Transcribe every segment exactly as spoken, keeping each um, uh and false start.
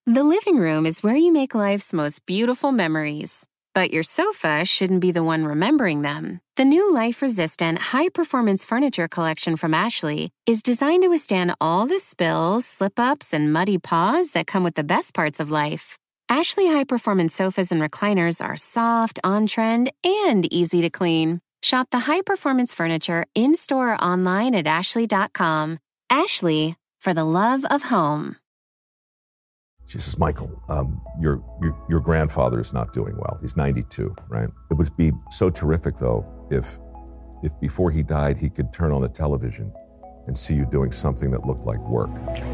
The living room is where you make life's most beautiful memories. But your sofa shouldn't be the one remembering them. The new life-resistant, high-performance furniture collection from Ashley is designed to withstand all the spills, slip-ups, and muddy paws that come with the best parts of life. Ashley high-performance sofas and recliners are soft, on-trend, and easy to clean. Shop the high-performance furniture in-store or online at ashley dot com. Ashley, for the love of home. She says, Michael, um, your, your your grandfather is not doing well. He's ninety-two, right? It would be so terrific, though, if if before he died, he could turn on the television and see you doing something that looked like work.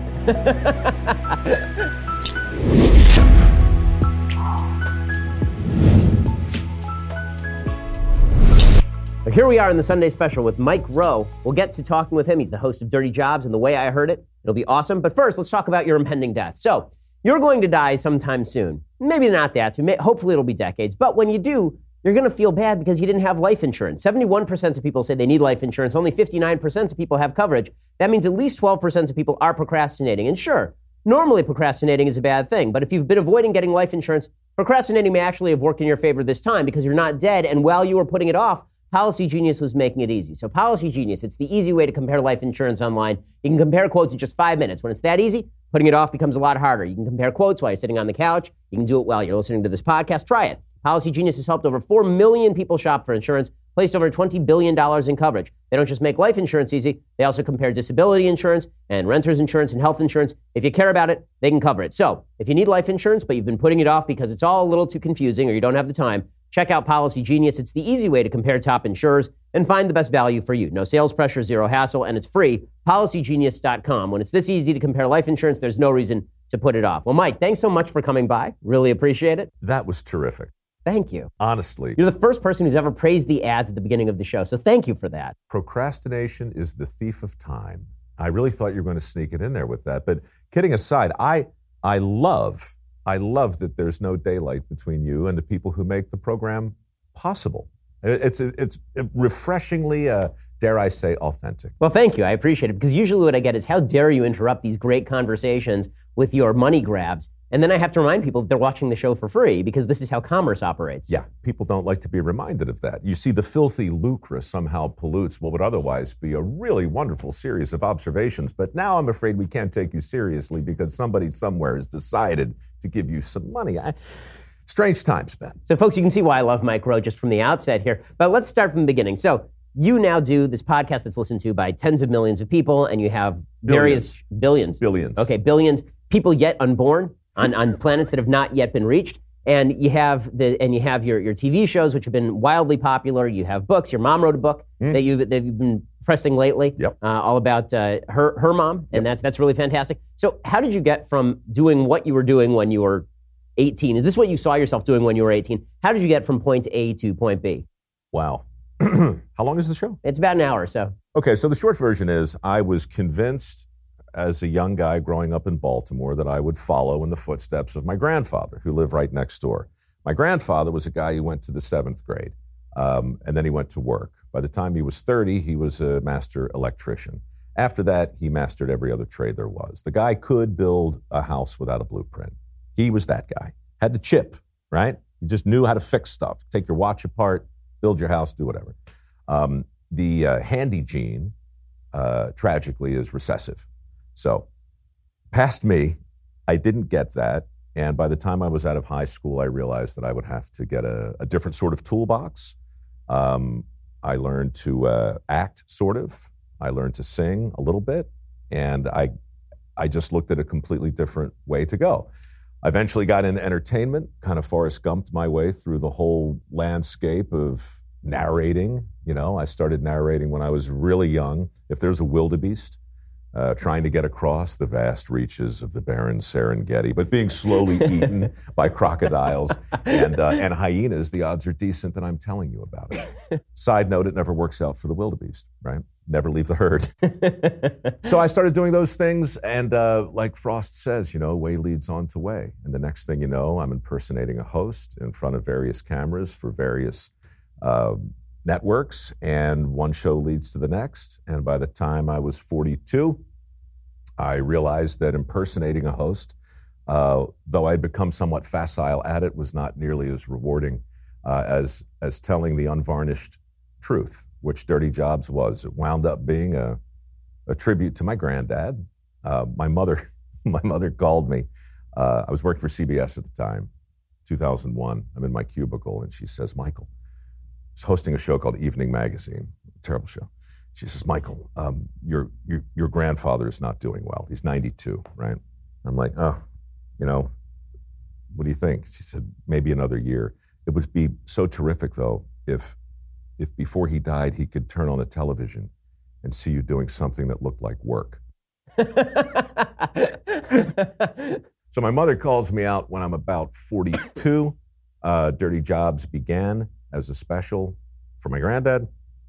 Here we are in the Sunday special with Mike Rowe. We'll get to talking with him. He's the host of Dirty Jobs and The Way I Heard It. It'll be awesome. But first, let's talk about your impending death. So, you're going to die sometime soon. Maybe not that soon. Hopefully it'll be decades. But when you do, you're going to feel bad because you didn't have life insurance. seventy-one percent of people say they need life insurance. Only fifty-nine percent of people have coverage. That means at least twelve percent of people are procrastinating. And sure, normally procrastinating is a bad thing. But if you've been avoiding getting life insurance, procrastinating may actually have worked in your favor this time because you're not dead. And while you were putting it off, Policy Genius was making it easy. So Policy Genius, it's the easy way to compare life insurance online. You can compare quotes in just five minutes. When it's that easy, putting it off becomes a lot harder. You can compare quotes while you're sitting on the couch. You can do it while you're listening to this podcast. Try it. Policy Genius has helped over four million people shop for insurance, placed over twenty billion dollars in coverage. They don't just make life insurance easy. They also compare disability insurance and renter's insurance and health insurance. If you care about it, they can cover it. So if you need life insurance, but you've been putting it off because it's all a little too confusing or you don't have the time, check out Policy Genius. It's the easy way to compare top insurers and find the best value for you. No sales pressure, zero hassle, and it's free. policy genius dot com. When it's this easy to compare life insurance, there's no reason to put it off. Well, Mike, thanks so much for coming by. Really appreciate it. That was terrific. Thank you. Honestly. You're the first person who's ever praised the ads at the beginning of the show, so thank you for that. Procrastination is the thief of time. I really thought you were going to sneak it in there with that. But kidding aside, I I love, I love that there's no daylight between you and the people who make the program possible. It's it's refreshingly, uh, dare I say, authentic. Well, thank you. I appreciate it. Because usually what I get is, how dare you interrupt these great conversations with your money grabs? And then I have to remind people that they're watching the show for free because this is how commerce operates. Yeah, people don't like to be reminded of that. You see, the filthy lucre somehow pollutes what would otherwise be a really wonderful series of observations. But now I'm afraid we can't take you seriously because somebody somewhere has decided to give you some money. I, Strange times, Ben. So, folks, you can see why I love Mike Rowe just from the outset here. But let's start from the beginning. So, you now do this podcast that's listened to by tens of millions of people, and you have various billions. Billions. Okay, billions. People yet unborn on, on planets that have not yet been reached. And you have the and you have your, your T V shows, which have been wildly popular. You have books. Your mom wrote a book mm. that, you've, that you've been pressing lately, yep. uh, all about uh, her her mom, and yep. that's that's really fantastic. So, how did you get from doing what you were doing when you were eighteen? Is this what you saw yourself doing when you were eighteen? How did you get from point A to point B? Wow. How long is the show? It's about an hour or so. Okay, so the short version is I was convinced as a young guy growing up in Baltimore that I would follow in the footsteps of my grandfather, who lived right next door. My grandfather was a guy who went to the seventh grade, um, and then he went to work. By the time he was thirty, he was a master electrician. After that, he mastered every other trade there was. The guy could build a house without a blueprint. He was that guy. Had the chip, right? He just knew how to fix stuff. Take your watch apart, build your house, do whatever. Um, the uh, handy gene, uh, tragically, is recessive. So, past me, I didn't get that. And by the time I was out of high school, I realized that I would have to get a, a different sort of toolbox. Um, I learned to uh, act, sort of. I learned to sing a little bit. And I, I just looked at a completely different way to go. I eventually got into entertainment, kind of Forrest Gumped my way through the whole landscape of narrating. You know, I started narrating when I was really young. If there's a wildebeest uh, trying to get across the vast reaches of the barren Serengeti, but being slowly eaten by crocodiles and, uh, and hyenas, the odds are decent that I'm telling you about it. Side note, it never works out for the wildebeest, right? Never leave the herd. So I started doing those things, and uh, like Frost says, you know, way leads on to way. And the next thing you know, I'm impersonating a host in front of various cameras for various uh, networks, and one show leads to the next. And by the time I was forty-two, I realized that impersonating a host uh, though I'd become somewhat facile at it, was not nearly as rewarding uh, as, as telling the unvarnished truth, which Dirty Jobs was. It wound up being a, a tribute to my granddad. Uh, my mother, my mother called me. Uh, I was working for C B S at the time, two thousand one. I'm in my cubicle, and she says, Michael, I was hosting a show called Evening Magazine, a terrible show. She says, Michael, um, your, your your grandfather is not doing well. He's ninety-two, right? I'm like, oh, you know, what do you think? She said, maybe another year. It would be so terrific, though, if if before he died, he could turn on the television and see you doing something that looked like work. So my mother calls me out when I'm about forty-two. Uh, Dirty Jobs began as a special for my granddad.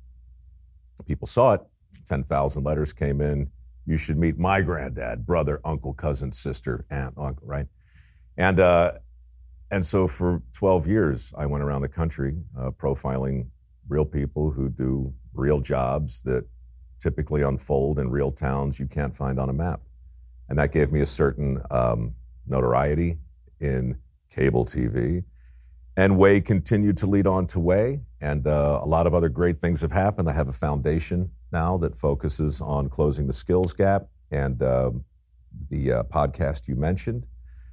People saw it. ten thousand letters came in. You should meet my granddad, brother, uncle, cousin, sister, aunt, uncle, right? And uh, and so for twelve years, I went around the country uh, profiling real people who do real jobs that typically unfold in real towns you can't find on a map. And that gave me a certain um, notoriety in cable T V. And Way continued to lead on to Way, and uh, a lot of other great things have happened. I have a foundation now that focuses on closing the skills gap, and uh, the uh, podcast you mentioned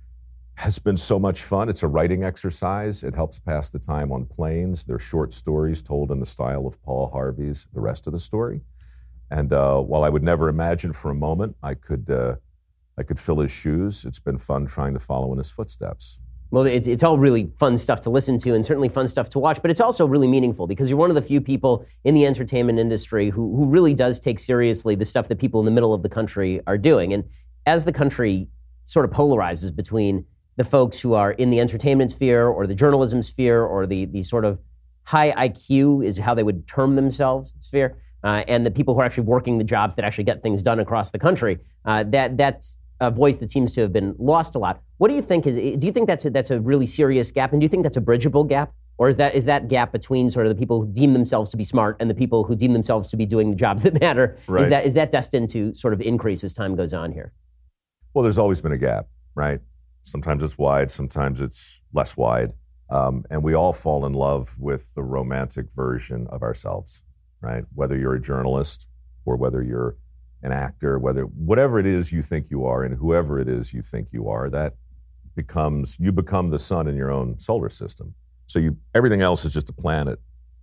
has been so much fun. It's a writing exercise. It helps pass the time on planes. They're short stories told in the style of Paul Harvey's The Rest of the Story. And uh, while I would never imagine for a moment I could uh, I could fill his shoes, it's been fun trying to follow in his footsteps. Well, it's, it's all really fun stuff to listen to and certainly fun stuff to watch, but it's also really meaningful because you're one of the few people in the entertainment industry who, who really does take seriously the stuff that people in the middle of the country are doing. And as the country sort of polarizes between the folks who are in the entertainment sphere or the journalism sphere or the, the sort of high I Q is how they would term themselves sphere, uh, and the people who are actually working the jobs that actually get things done across the country, uh, that that's a voice that seems to have been lost a lot. What do you think is, do you think that's a, that's a really serious gap? And do you think that's a bridgeable gap? Or is that is that gap between sort of the people who deem themselves to be smart and the people who deem themselves to be doing the jobs that matter? Right. Is that is that destined to sort of increase as time goes on here? Well, there's always been a gap, right? Sometimes it's wide, sometimes it's less wide. Um, and we all fall in love with the romantic version of ourselves, right? Whether you're a journalist or whether you're an actor, whether whatever it is you think you are and whoever it is you think you are, that becomes, you become the sun in your own solar system. So you, everything else is just a planet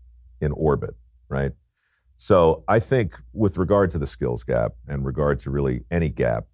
in orbit, right? So I think with regard to the skills gap and regard to really any gap,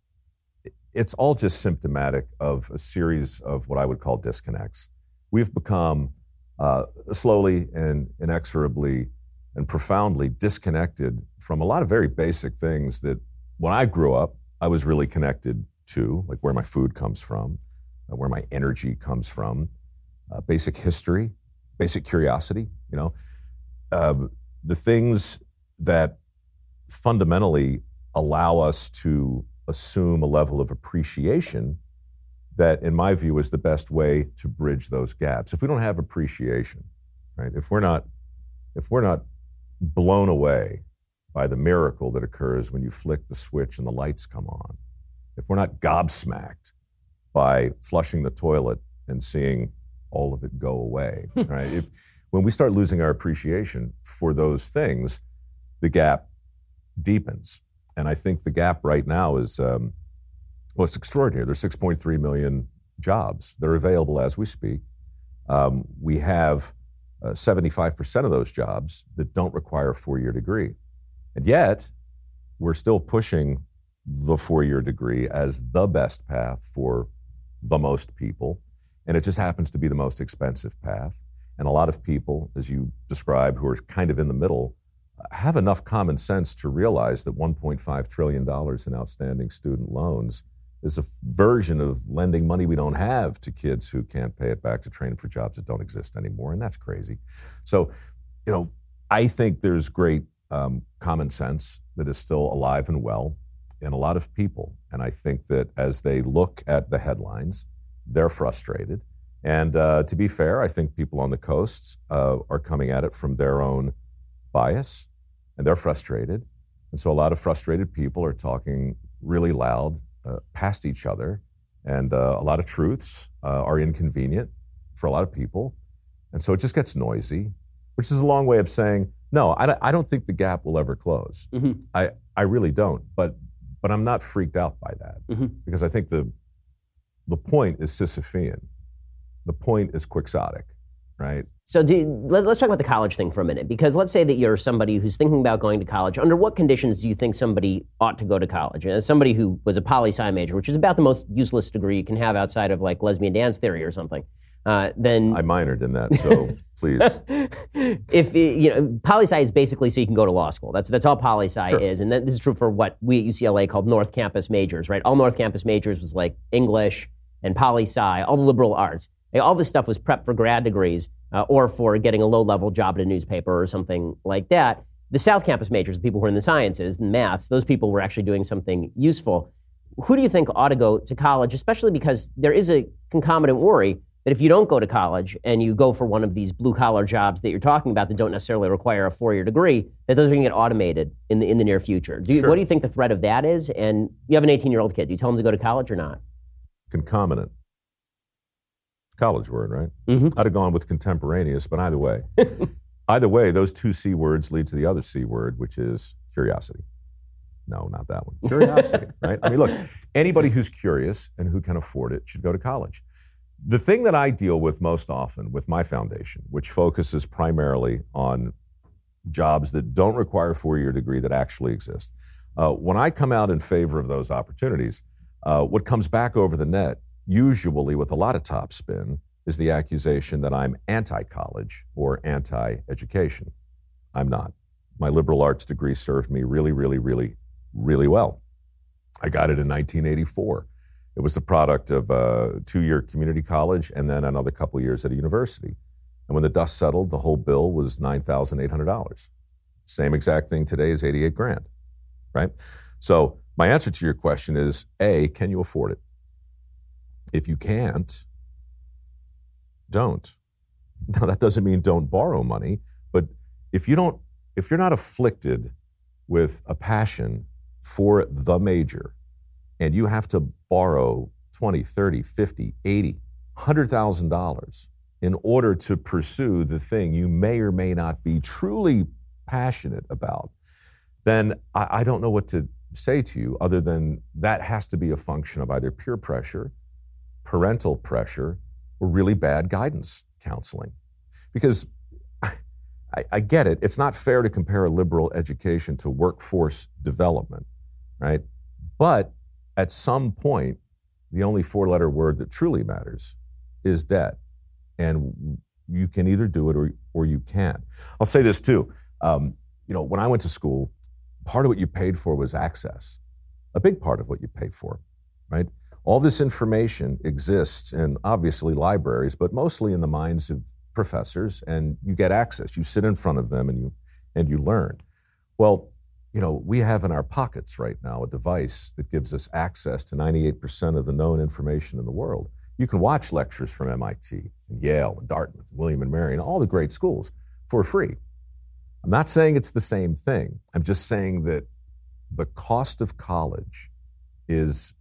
it's all just symptomatic of a series of what I would call disconnects. We've become uh, slowly and inexorably and profoundly disconnected from a lot of very basic things that when I grew up, I was really connected to, like where my food comes from, uh, where my energy comes from, uh, basic history, basic curiosity, you know, uh, the things that fundamentally allow us to assume a level of appreciation that, in my view, is the best way to bridge those gaps. If we don't have appreciation, right, if we're not, if we're not blown away by the miracle that occurs when you flick the switch and the lights come on, if we're not gobsmacked by flushing the toilet and seeing all of it go away, right? If, when we start losing our appreciation for those things, the gap deepens. And I think the gap right now is, um, well, it's extraordinary. There's six point three million jobs that are available as we speak. Um, we have uh, seventy-five percent of those jobs that don't require a four-year degree. And yet, we're still pushing the four-year degree as the best path for the most people. And it just happens to be the most expensive path. And a lot of people, as you described, who are kind of in the middle, have enough common sense to realize that one point five trillion dollars in outstanding student loans is a version of lending money we don't have to kids who can't pay it back to train for jobs that don't exist anymore, and that's crazy. So, you know, I think there's great um, common sense that is still alive and well in a lot of people, and I think that as they look at the headlines, they're frustrated. And uh, to be fair, I think people on the coasts uh, are coming at it from their own bias, and they're frustrated. And so a lot of frustrated people are talking really loud uh, past each other And uh, a lot of truths uh, are inconvenient for a lot of people. And so it just gets noisy, which is a long way of saying, no, I don't, I don't think the gap will ever close. Mm-hmm. I, I really don't. But but I'm not freaked out by that mm-hmm. because I think the the point is Sisyphean. The point is quixotic, right? So do you, let, let's talk about the college thing for a minute, because let's say that you're somebody who's thinking about going to college. Under what conditions do you think somebody ought to go to college? As somebody who was a poli-sci major, which is about the most useless degree you can have outside of like lesbian dance theory or something, uh, then... I minored in that, so please. If, you know, poli-sci is basically so you can go to law school. That's that's all poli-sci sure. is, and that, this is true for what we at U C L A called North Campus majors, right? All North Campus majors was like English and poli-sci, all the liberal arts. All this stuff was prep for grad degrees uh, or for getting a low-level job at a newspaper or something like that. The South Campus majors, the people who are in the sciences and maths, those people were actually doing something useful. Who do you think ought to go to college, especially because there is a concomitant worry that if you don't go to college and you go for one of these blue-collar jobs that you're talking about that don't necessarily require a four-year degree, that those are going to get automated in the in the near future. Do you, sure. What do you think the threat of that is? And you have an eighteen-year-old kid. Do you tell him to go to college or not? Concomitant. College word, right? Mm-hmm. I'd have gone with contemporaneous, but either way. either way, those two C words lead to the other C word, which is curiosity. No, not that one. Curiosity, right? I mean, look, anybody who's curious and who can afford it should go to college. The thing that I deal with most often with my foundation, which focuses primarily on jobs that don't require a four-year degree that actually exist, uh, when I come out in favor of those opportunities, uh, what comes back over the net, usually with a lot of top spin, is the accusation that I'm anti-college or anti-education. I'm not. My liberal arts degree served me really, really, really, really well. I got it in nineteen eighty-four. It was the product of a two-year community college and then another couple of years at a university. And when the dust settled, the whole bill was nine thousand eight hundred dollars. Same exact thing today is eighty-eight grand, right? So my answer to your question is, A, can you afford it? If you can't, don't. Now, that doesn't mean don't borrow money, but if you don't, if you're not afflicted with a passion for the major and you have to borrow twenty, thirty, fifty, eighty, one hundred thousand dollars in order to pursue the thing you may or may not be truly passionate about, then I, I don't know what to say to you other than that has to be a function of either peer pressure, parental pressure, or really bad guidance counseling. Because I, I get it, it's not fair to compare a liberal education to workforce development, right? But at some point, the only four-letter word that truly matters is debt. And you can either do it or, or you can't. I'll say this too. Um, you know, when I went to school, part of what you paid for was access. A big part of what you paid for, right? All this information exists in, obviously, libraries, but mostly in the minds of professors, and you get access. You sit in front of them and you and you learn. Well, you know, we have in our pockets right now a device that gives us access to ninety-eight percent of the known information in the world. You can watch lectures from M I T and Yale and Dartmouth and William and Mary and all the great schools for free. I'm not saying it's the same thing. I'm just saying that the cost of college is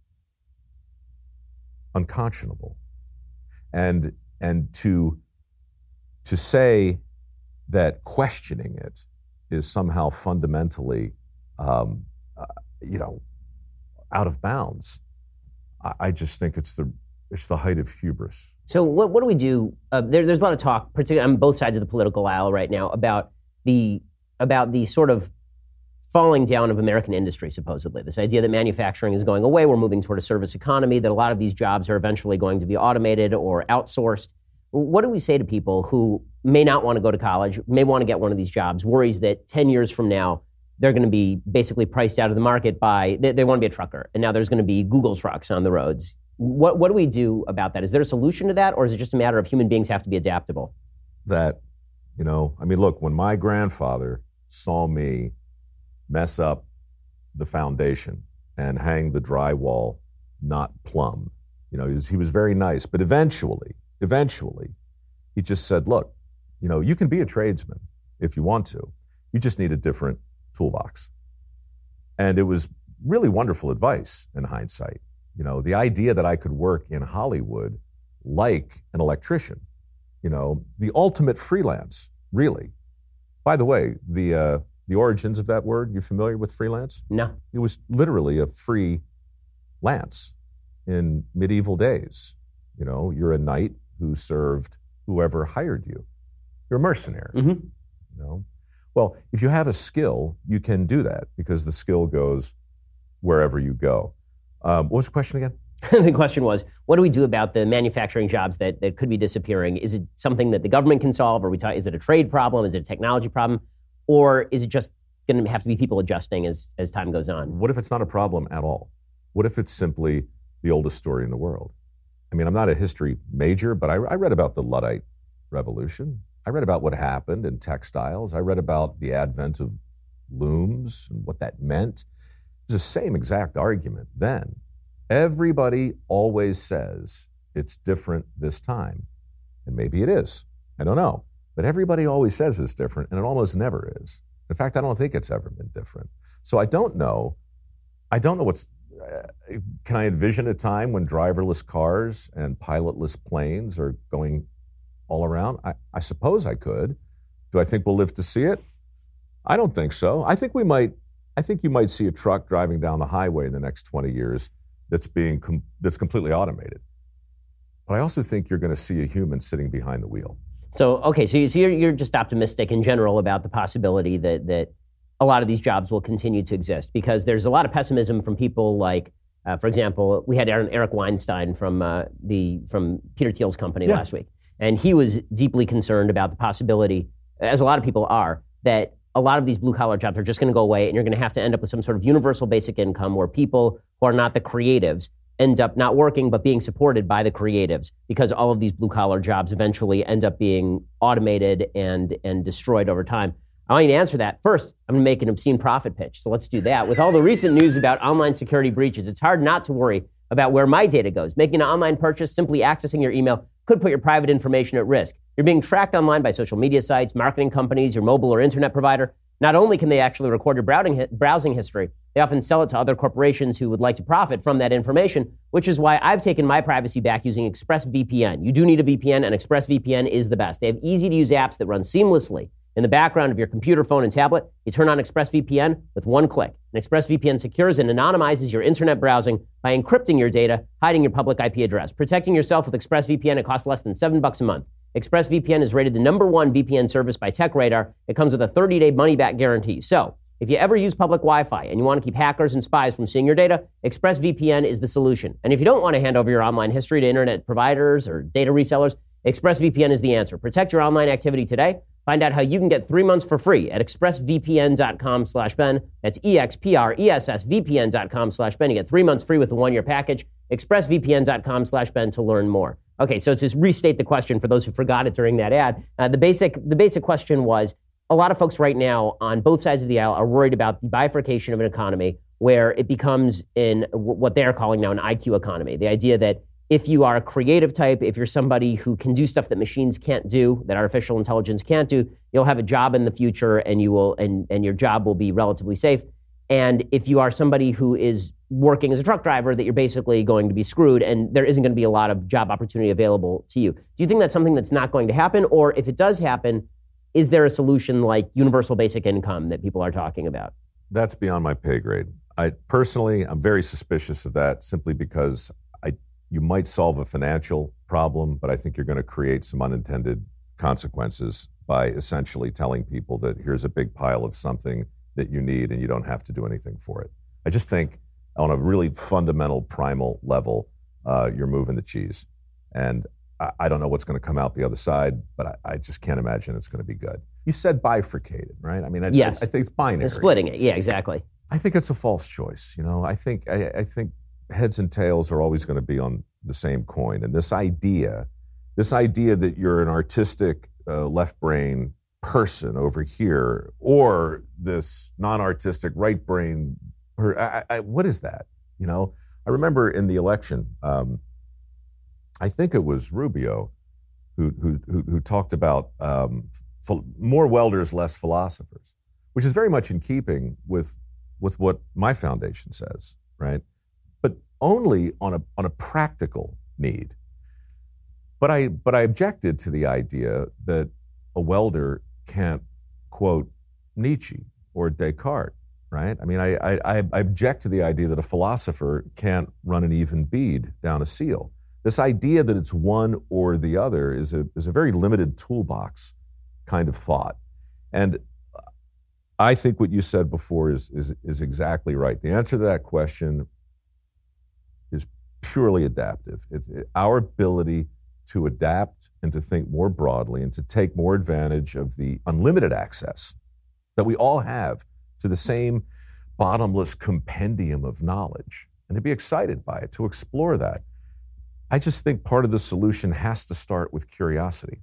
unconscionable. And and to to say that questioning it is somehow fundamentally, um, uh, you know, out of bounds, I, I just think it's the it's the height of hubris. So what what do we do? Uh, there, there's a lot of talk, particularly on both sides of the political aisle right now, about the about the sort of falling down of American industry, supposedly. This idea that manufacturing is going away, we're moving toward a service economy, that a lot of these jobs are eventually going to be automated or outsourced. What do we say to people who may not want to go to college, may want to get one of these jobs, worries that ten years from now, they're going to be basically priced out of the market by, they, they want to be a trucker, and now there's going to be Google trucks on the roads. What, what do we do about that? Is there a solution to that, or is it just a matter of human beings have to be adaptable? That, you know, I mean, look, when my grandfather saw me mess up the foundation and hang the drywall not plumb. You know, he was, he was very nice, but eventually, eventually, he just said, look, you know, you can be a tradesman if you want to. You just need a different toolbox. And it was really wonderful advice in hindsight. You know, the idea that I could work in Hollywood like an electrician, you know, the ultimate freelance, really. By the way, the uh, the origins of that word, you familiar with freelance? No. It was literally a free lance in medieval days. You know, you're a knight who served whoever hired you. You're a mercenary. Mm-hmm. You know? Well, if you have a skill, you can do that because the skill goes wherever you go. Um, what was the question again? The question was, what do we do about the manufacturing jobs that, that could be disappearing? Is it something that the government can solve? Or we talk, is it a trade problem? Is it a technology problem? Or is it just going to have to be people adjusting as, as time goes on? What if it's not a problem at all? What if it's simply the oldest story in the world? I mean, I'm not a history major, but I, I read about the Luddite Revolution. I read about what happened in textiles. I read about the advent of looms and what that meant. It was the same exact argument then. Everybody always says it's different this time. And maybe it is. I don't know. But everybody always says it's different, and it almost never is. In fact, I don't think it's ever been different. So I don't know. I don't know what's... Uh, can I envision a time when driverless cars and pilotless planes are going all around? I, I suppose I could. Do I think we'll live to see it? I don't think so. I think we might... I think you might see a truck driving down the highway in the next twenty years that's being com- that's completely automated. But I also think you're going to see a human sitting behind the wheel. So, okay, so you're, you're just optimistic in general about the possibility that that a lot of these jobs will continue to exist, because there's a lot of pessimism from people like, uh, for example, we had Aaron, Eric Weinstein from uh, the from Peter Thiel's company yeah. last week, and he was deeply concerned about the possibility, as a lot of people are, that a lot of these blue-collar jobs are just going to go away, and you're going to have to end up with some sort of universal basic income where people who are not the creatives end up not working but being supported by the creatives, because all of these blue-collar jobs eventually end up being automated and, and destroyed over time. I want you to answer that. First, I'm going to make an obscene profit pitch, so let's do that. With all the recent news about online security breaches, it's hard not to worry about where my data goes. Making an online purchase, simply accessing your email, could put your private information at risk. You're being tracked online by social media sites, marketing companies, your mobile or internet provider. Not only can they actually record your browsing browsing history, they often sell it to other corporations who would like to profit from that information, which is why I've taken my privacy back using ExpressVPN. You do need a V P N, and ExpressVPN is the best. They have easy-to-use apps that run seamlessly in the background of your computer, phone, and tablet. You turn on ExpressVPN with one click. And ExpressVPN secures and anonymizes your internet browsing by encrypting your data, hiding your public I P address. Protecting yourself with ExpressVPN, it costs less than seven bucks a month. ExpressVPN is rated the number one V P N service by TechRadar. It comes with a thirty-day money-back guarantee. So, if you ever use public Wi-Fi and you want to keep hackers and spies from seeing your data, ExpressVPN is the solution. And if you don't want to hand over your online history to internet providers or data resellers, ExpressVPN is the answer. Protect your online activity today. Find out how you can get three months for free at expressvpn.com slash Ben. That's E-X-P-R-E-S-S-V-P-N.com slash Ben. You get three months free with a one-year package. expressvpn.com slash Ben to learn more. Okay, so to restate the question for those who forgot it during that ad, uh, the basic the basic question was, a lot of folks right now on both sides of the aisle are worried about the bifurcation of an economy where it becomes in what they're calling now an I Q economy. The idea that if you are a creative type, if you're somebody who can do stuff that machines can't do, that artificial intelligence can't do, you'll have a job in the future, and you will, and, and your job will be relatively safe. And if you are somebody who is working as a truck driver, that you're basically going to be screwed, and there isn't going to be a lot of job opportunity available to you. Do you think that's something that's not going to happen? Or if it does happen, is there a solution like universal basic income that people are talking about? That's beyond my pay grade. I personally, I'm very suspicious of that, simply because I you might solve a financial problem, but I think you're going to create some unintended consequences by essentially telling people that here's a big pile of something that you need and you don't have to do anything for it. I just think on a really fundamental, primal level, uh, you're moving the cheese. And I, I don't know what's going to come out the other side, but I, I just can't imagine it's going to be good. You said bifurcated, right? I mean, I, yes. I, I think it's binary. It's splitting it, yeah, exactly. I think it's a false choice. You know, I think I, I think heads and tails are always going to be on the same coin. And this idea, this idea that you're an artistic uh, left brain person over here, or this non-artistic right brain, or I, I, what is that? You know, I remember in the election, um, I think it was Rubio who who who, who talked about um, ph- more welders, less philosophers, which is very much in keeping with with what my foundation says, right? but only on a on a practical need. But I but I objected to the idea that a welder can't quote Nietzsche or Descartes, right? I mean, I, I, I object to the idea that a philosopher can't run an even bead down a seal. This idea that it's one or the other is a is a very limited toolbox kind of thought. And I think what you said before is is is exactly right. The answer to that question is purely adaptive. It, it, our ability to adapt and to think more broadly and to take more advantage of the unlimited access that we all have to the same bottomless compendium of knowledge, and to be excited by it, to explore that. I just think part of the solution has to start with curiosity.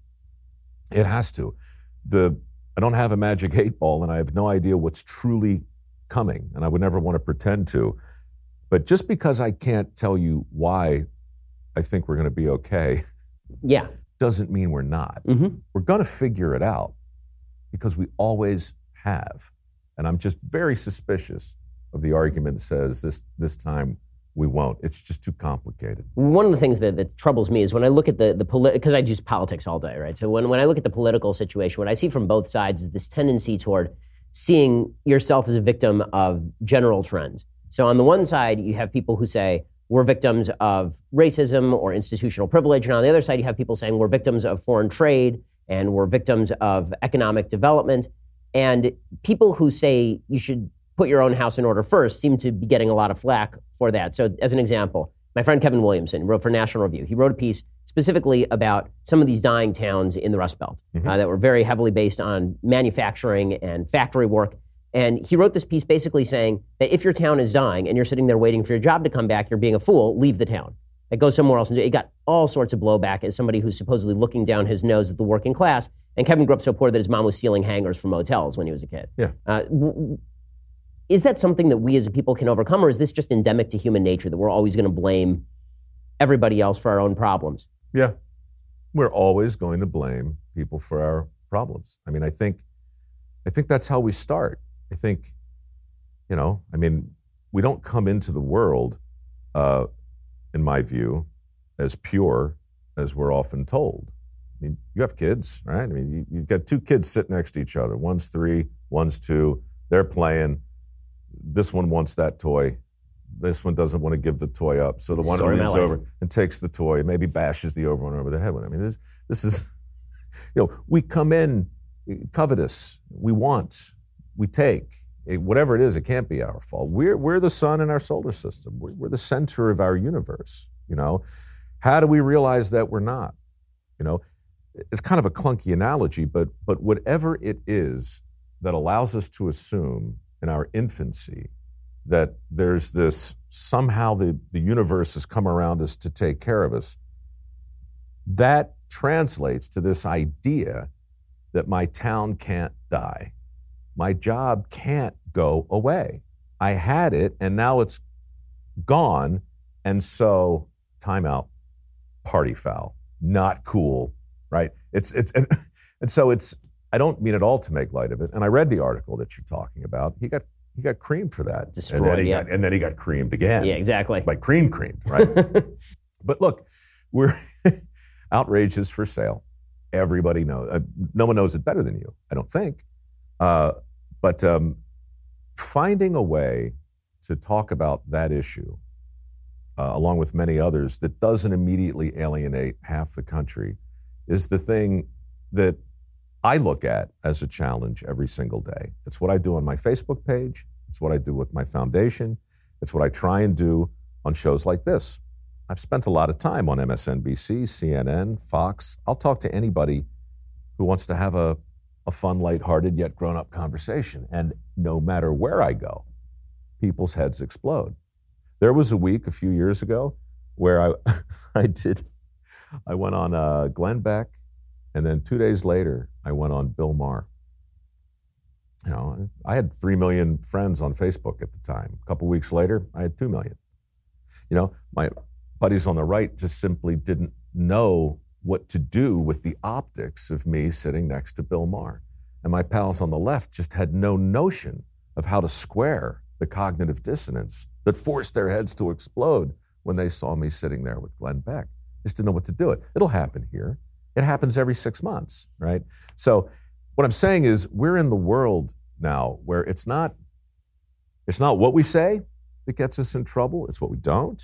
It has to. The I don't have a magic eight ball, and I have no idea what's truly coming, and I would never want to pretend to. But just because I can't tell you why I think we're going to be okay, yeah, doesn't mean we're not. Mm-hmm. We're going to figure it out because we always have. And I'm just very suspicious of the argument that says this this time we won't. It's just too complicated. One of the things that, that troubles me is when I look at the, the political, because I do politics all day, right? So when, when I look at the political situation, what I see from both sides is this tendency toward seeing yourself as a victim of general trends. So on the one side, you have people who say, we're victims of racism or institutional privilege. And on the other side, you have people saying we're victims of foreign trade and we're victims of economic development. And people who say you should put your own house in order first seem to be getting a lot of flack for that. So as an example, my friend Kevin Williamson wrote for National Review. He wrote a piece specifically about some of these dying towns in the Rust Belt mm-hmm. uh, that were very heavily based on manufacturing and factory work. And he wrote this piece basically saying that if your town is dying and you're sitting there waiting for your job to come back, you're being a fool, leave the town. Like, go somewhere else and do it. It got all sorts of blowback as somebody who's supposedly looking down his nose at the working class. And Kevin grew up so poor that his mom was stealing hangers from motels when he was a kid. Yeah. Uh, w- is that something that we as a people can overcome, or is this just endemic to human nature that we're always going to blame everybody else for our own problems? Yeah. We're always going to blame people for our problems. I mean, I think, I think that's how we start. I think, you know, I mean, we don't come into the world, uh, in my view, as pure as we're often told. I mean, you have kids, right? I mean, you, you've got two kids sitting next to each other. One's three, one's two. They're playing. This one wants that toy. This one doesn't want to give the toy up. So the one Story leans over and takes the toy, maybe bashes the over one over the head with it. I mean, this, this is, you know, we come in covetous. We want, we take. Whatever it is, it can't be our fault. We're we're the sun in our solar system. We're, we're the center of our universe. You know, how do we realize that we're not? You know, it's kind of a clunky analogy, but but whatever it is that allows us to assume in our infancy that there's this somehow the the universe has come around us to take care of us, that translates to this idea that my town can't die. My job can't go away. I had it, and now it's gone, and so time out, party foul, not cool, right? It's it's and, and so it's. I don't mean at all to make light of it. And I read the article that you're talking about. He got he got creamed for that, destroyed, and then he yeah. got and then he got creamed again. Yeah, exactly. Like cream creamed, right? But look, we're outrage is for sale. Everybody knows. Uh, no one knows it better than you, I don't think. Uh, but um, finding a way to talk about that issue, uh, along with many others, that doesn't immediately alienate half the country, is the thing that I look at as a challenge every single day. It's what I do on my Facebook page. It's what I do with my foundation. It's what I try and do on shows like this. I've spent a lot of time on M S N B C, C N N, Fox. I'll talk to anybody who wants to have a, a fun, lighthearted, yet grown-up conversation. And no matter where I go, people's heads explode. There was a week a few years ago where I I did, I went on uh, Glenn Beck, and then two days later, I went on Bill Maher. You know, I had three million friends on Facebook at the time. A couple weeks later, I had two million. You know, my buddies on the right just simply didn't know what to do with the optics of me sitting next to Bill Maher. And my pals on the left just had no notion of how to square the cognitive dissonance that forced their heads to explode when they saw me sitting there with Glenn Beck. They just didn't know what to do it. It'll happen here. It happens every six months, right? So what I'm saying is we're in the world now where it's not, it's not what we say that gets us in trouble. It's what we don't.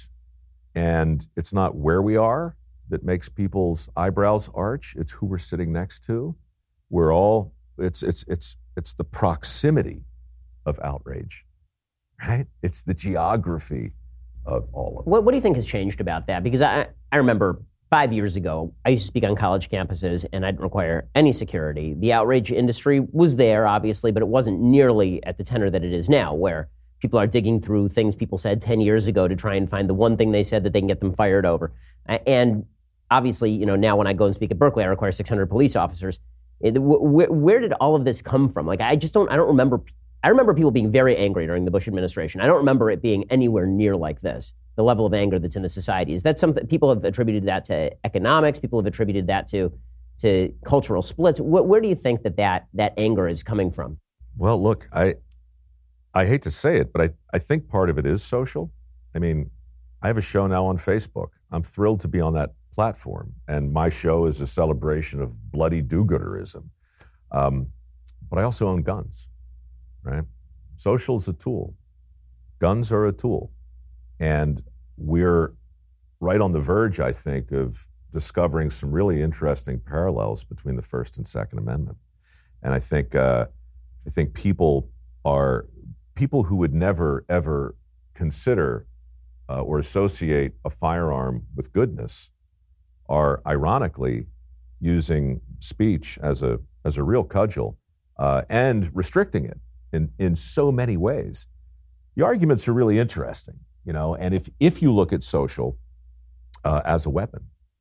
And it's not where we are that makes people's eyebrows arch. It's who we're sitting next to. We're all, it's, it's, it's, it's the proximity of outrage, right? It's the geography of all of it. What, what do you think has changed about that? Because I, I remember five years ago, I used to speak on college campuses and I didn't require any security. The outrage industry was there, obviously, but it wasn't nearly at the tenor that it is now, where people are digging through things people said ten years ago to try and find the one thing they said that they can get them fired over. And obviously, you know, now when I go and speak at Berkeley, I require six hundred police officers. Where, where did all of this come from? Like, I just don't, I don't remember, I remember people being very angry during the Bush administration. I don't remember it being anywhere near like this, the level of anger that's in the society. Is that something, people have attributed that to economics, people have attributed that to to cultural splits. Where, where do you think that, that that anger is coming from? Well, look, I I hate to say it, but I, I think part of it is social. I mean, I have a show now on Facebook. I'm thrilled to be on that platform, and my show is a celebration of bloody do-gooderism. Um, but I also own guns, right? Social's a tool. Guns are a tool. And we're right on the verge, I think, of discovering some really interesting parallels between the First and Second Amendment. And I think uh, I think people are people who would never ever consider uh, or associate a firearm with goodness are ironically using speech as a as a real cudgel uh, and restricting it in in so many ways. The arguments are really interesting, you know. And if if you look at social uh, as a weapon,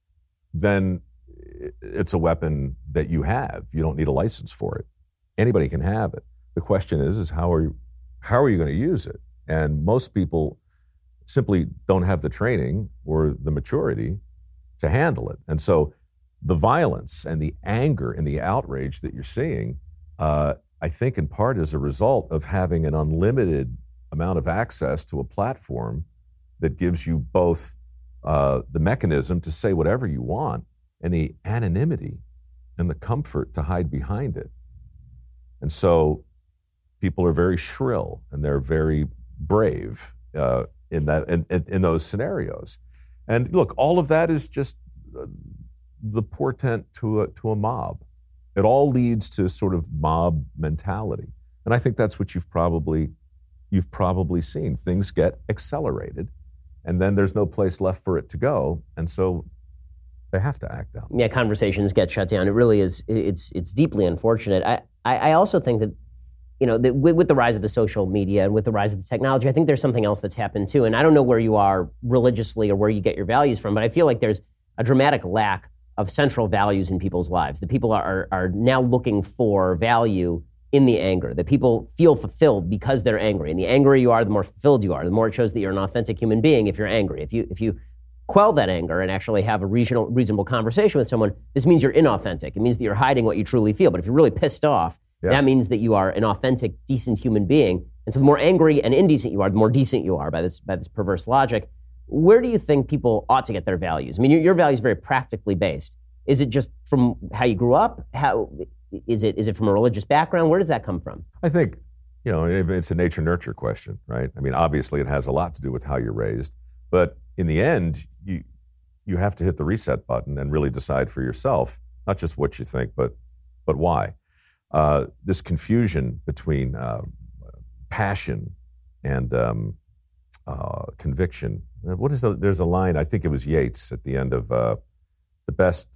then it's a weapon that you have. You don't need a license for it. Anybody can have it. The question is, is how are you, how are you going to use it? And most people simply don't have the training or the maturity to handle it. And so the violence and the anger and the outrage that you're seeing, uh, I think in part is a result of having an unlimited amount of access to a platform that gives you both uh, the mechanism to say whatever you want and the anonymity and the comfort to hide behind it. And so people are very shrill and they're very brave uh, in that in, in, in those scenarios. And look, all of that is just uh, the portent to a, to a mob. It all leads to sort of mob mentality. And I think that's what you've probably you've probably seen. Things get accelerated, and then there's no place left for it to go. And so they have to act out. Yeah, conversations get shut down. It really is, it's it's deeply unfortunate. I, I, I also think that, you know, that with, with the rise of the social media and with the rise of the technology, I think there's something else that's happened too. And I don't know where you are religiously or where you get your values from, but I feel like there's a dramatic lack of central values in people's lives. The people are, are now looking for value in the anger. That people feel fulfilled because they're angry. And the angrier you are, the more fulfilled you are. The more it shows that you're an authentic human being if you're angry. If you if you quell that anger and actually have a regional, reasonable conversation with someone, this means you're inauthentic. It means that you're hiding what you truly feel. But if you're really pissed off, yeah. that means that you are an authentic, decent human being. And so the more angry and indecent you are, the more decent you are by this by this perverse logic. Where do you think people ought to get their values? I mean, your, your values are very practically based. Is it just from how you grew up? How is it? Is it from a religious background? Where does that come from? I think, you know, it's a nature-nurture question, right? I mean, obviously it has a lot to do with how you're raised, but in the end, you you have to hit the reset button and really decide for yourself, not just what you think, but but why. Uh, this confusion between uh, passion and um, uh, conviction. What is the, there's a line, I think it was Yeats at the end of uh, the best.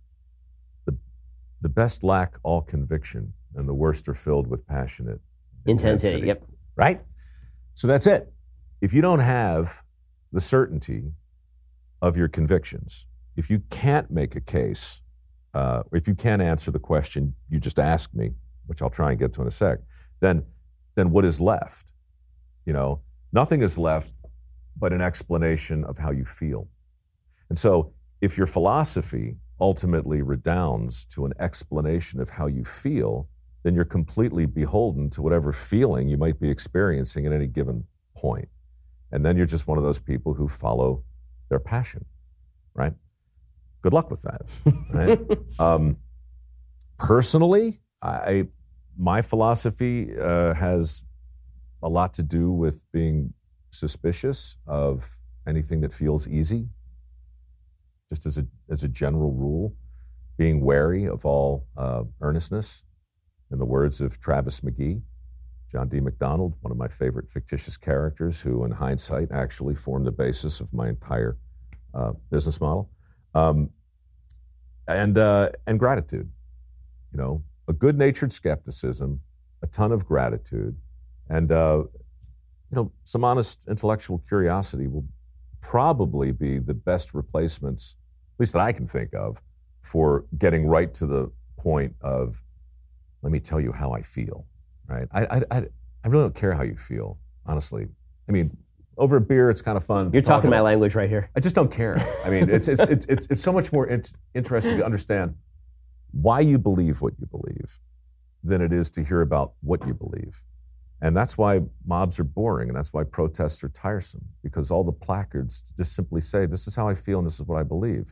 The best lack all conviction, and the worst are filled with passionate intensity. intensity. Yep. Right? So that's it. If you don't have the certainty of your convictions, if you can't make a case, uh, if you can't answer the question you just asked me, which I'll try and get to in a sec, then then what is left? You know, nothing is left but an explanation of how you feel. And so if your philosophy ultimately redounds to an explanation of how you feel, then you're completely beholden to whatever feeling you might be experiencing at any given point. And then you're just one of those people who follow their passion, right? Good luck with that, right? um, personally, I, my philosophy uh, has a lot to do with being suspicious of anything that feels easy, just as a, as a general rule, being wary of all uh, earnestness. In the words of Travis McGee, John D. McDonald, one of my favorite fictitious characters who, in hindsight, actually formed the basis of my entire uh, business model. Um, and uh, and gratitude, you know, a good-natured skepticism, a ton of gratitude, and uh, you know, some honest intellectual curiosity will probably be the best replacements, at least that I can think of, for getting right to the point of, let me tell you how I feel, right? I I I, I really don't care how you feel, honestly. I mean, over a beer, it's kind of fun. You're talking about. my language right here. I just don't care. I mean, it's it's it's it's, it's so much more in, interesting to understand why you believe what you believe than it is to hear about what you believe. And that's why mobs are boring, and that's why protests are tiresome, because all the placards just simply say, this is how I feel and this is what I believe.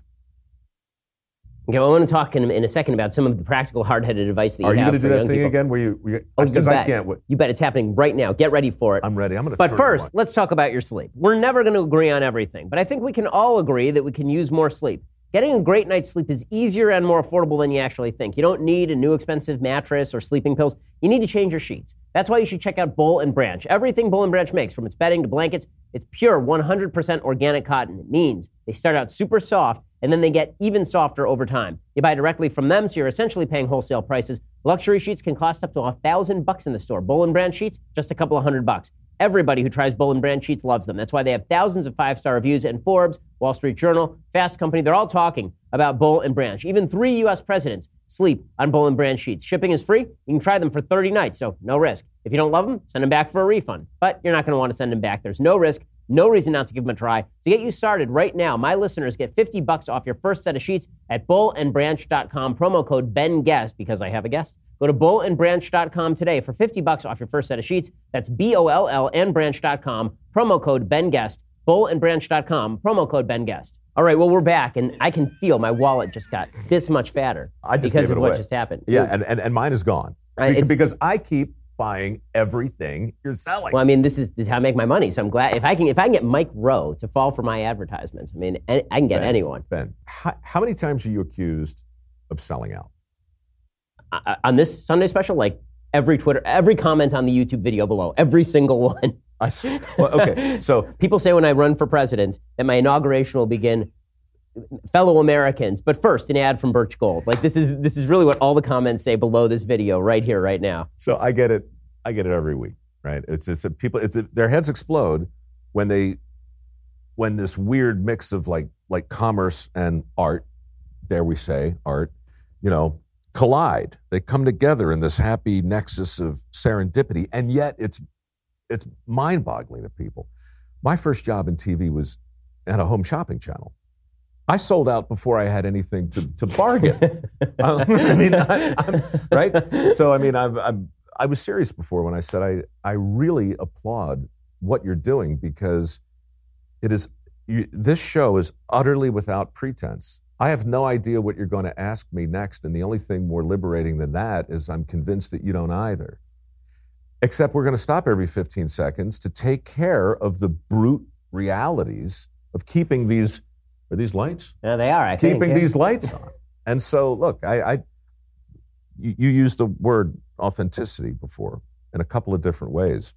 Okay, well, I want to talk in, in a second about some of the practical, hard-headed advice that you Are have you going to for do that young thing people. again where you, you Oh, you because bet. I can't. What, You bet it's happening right now. Get ready for it. I'm ready. I'm going to But first, let's talk about your sleep. We're never going to agree on everything, but I think we can all agree that we can use more sleep. Getting a great night's sleep is easier and more affordable than you actually think. You don't need a new expensive mattress or sleeping pills. You need to change your sheets. That's why you should check out Boll and Branch. Everything Boll and Branch makes, from its bedding to blankets, it's pure one hundred percent organic cotton. It means they start out super soft, and then they get even softer over time. You buy directly from them, so you're essentially paying wholesale prices. Luxury sheets can cost up to a thousand bucks in the store. Boll and Branch sheets, just a couple of hundred bucks. Everybody who tries Boll and Branch sheets loves them. That's why they have thousands of five-star reviews, and Forbes, Wall Street Journal, Fast Company, they're all talking about Boll and Branch. Even three U S presidents sleep on Boll and Branch sheets. Shipping is free. You can try them for thirty nights, so no risk. If you don't love them, send them back for a refund. But you're not going to want to send them back. There's no risk, no reason not to give them a try. To get you started right now, my listeners get fifty bucks off your first set of sheets at boll and branch dot com. Promo code BENGUEST, because I have a guest. Go to boll and branch dot com today for fifty bucks off your first set of sheets. That's B O L L and branch dot com. Promo code BENGUEST. boll and branch dot com. Promo code BENGUEST. All right, well, we're back, and I can feel my wallet just got this much fatter I just because gave of it what away. just happened. Yeah, Was- and, and, and mine is gone. Uh, because, it's- because I keep buying everything you're selling. Well, I mean, this is this is how I make my money. So I'm glad if I can if I can get Mike Rowe to fall for my advertisements. I mean, I can get Ben, anyone. Ben, how, how many times are you accused of selling out? Uh, on this Sunday special, like every Twitter, every comment on the YouTube video below, every single one. I s- well, okay, so People say when I run for president that my inauguration will begin, fellow Americans, but first an ad from Birch Gold. Like this is this is really what all the comments say below this video right here, right now. so I get it. I get it every week, right? It's it's a, people. It's a, their heads explode when they when this weird mix of like like commerce and art, dare we say art, you know, collide. They come together in this happy nexus of serendipity, and yet it's it's mind-boggling to people. My first job in T V was at a home shopping channel. I sold out before I had anything to, to bargain. I mean, I, I'm, right? So, I mean, I'm, I'm, I was serious before when I said I, I really applaud what you're doing, because it is you, this show is utterly without pretense. I have no idea what you're going to ask me next, and the only thing more liberating than that is I'm convinced that you don't either. Except we're going to stop every fifteen seconds to take care of the brute realities of keeping these, are these lights? Yeah, they are. I think Keeping yeah. these lights on. And so, look, I, I you, you used the word authenticity before in a couple of different ways.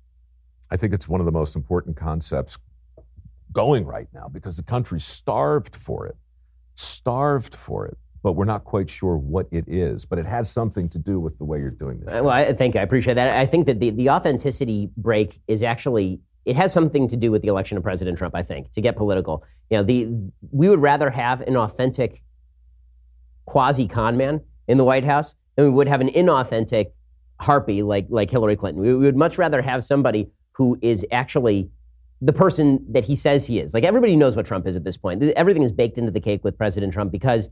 I think it's one of the most important concepts going right now, because the country's starved for it, starved for it. But we're not quite sure what it is. But it has something to do with the way you're doing this. Well, I thank you. I appreciate that. I think that the, the authenticity break is actually, it has something to do with the election of President Trump, I think, to get political. You know, the we would rather have an authentic quasi-con man in the White House than we would have an inauthentic harpy like, like Hillary Clinton. We, we would much rather have somebody who is actually the person that he says he is. Like, everybody knows what Trump is at this point. Everything is baked into the cake with President Trump, because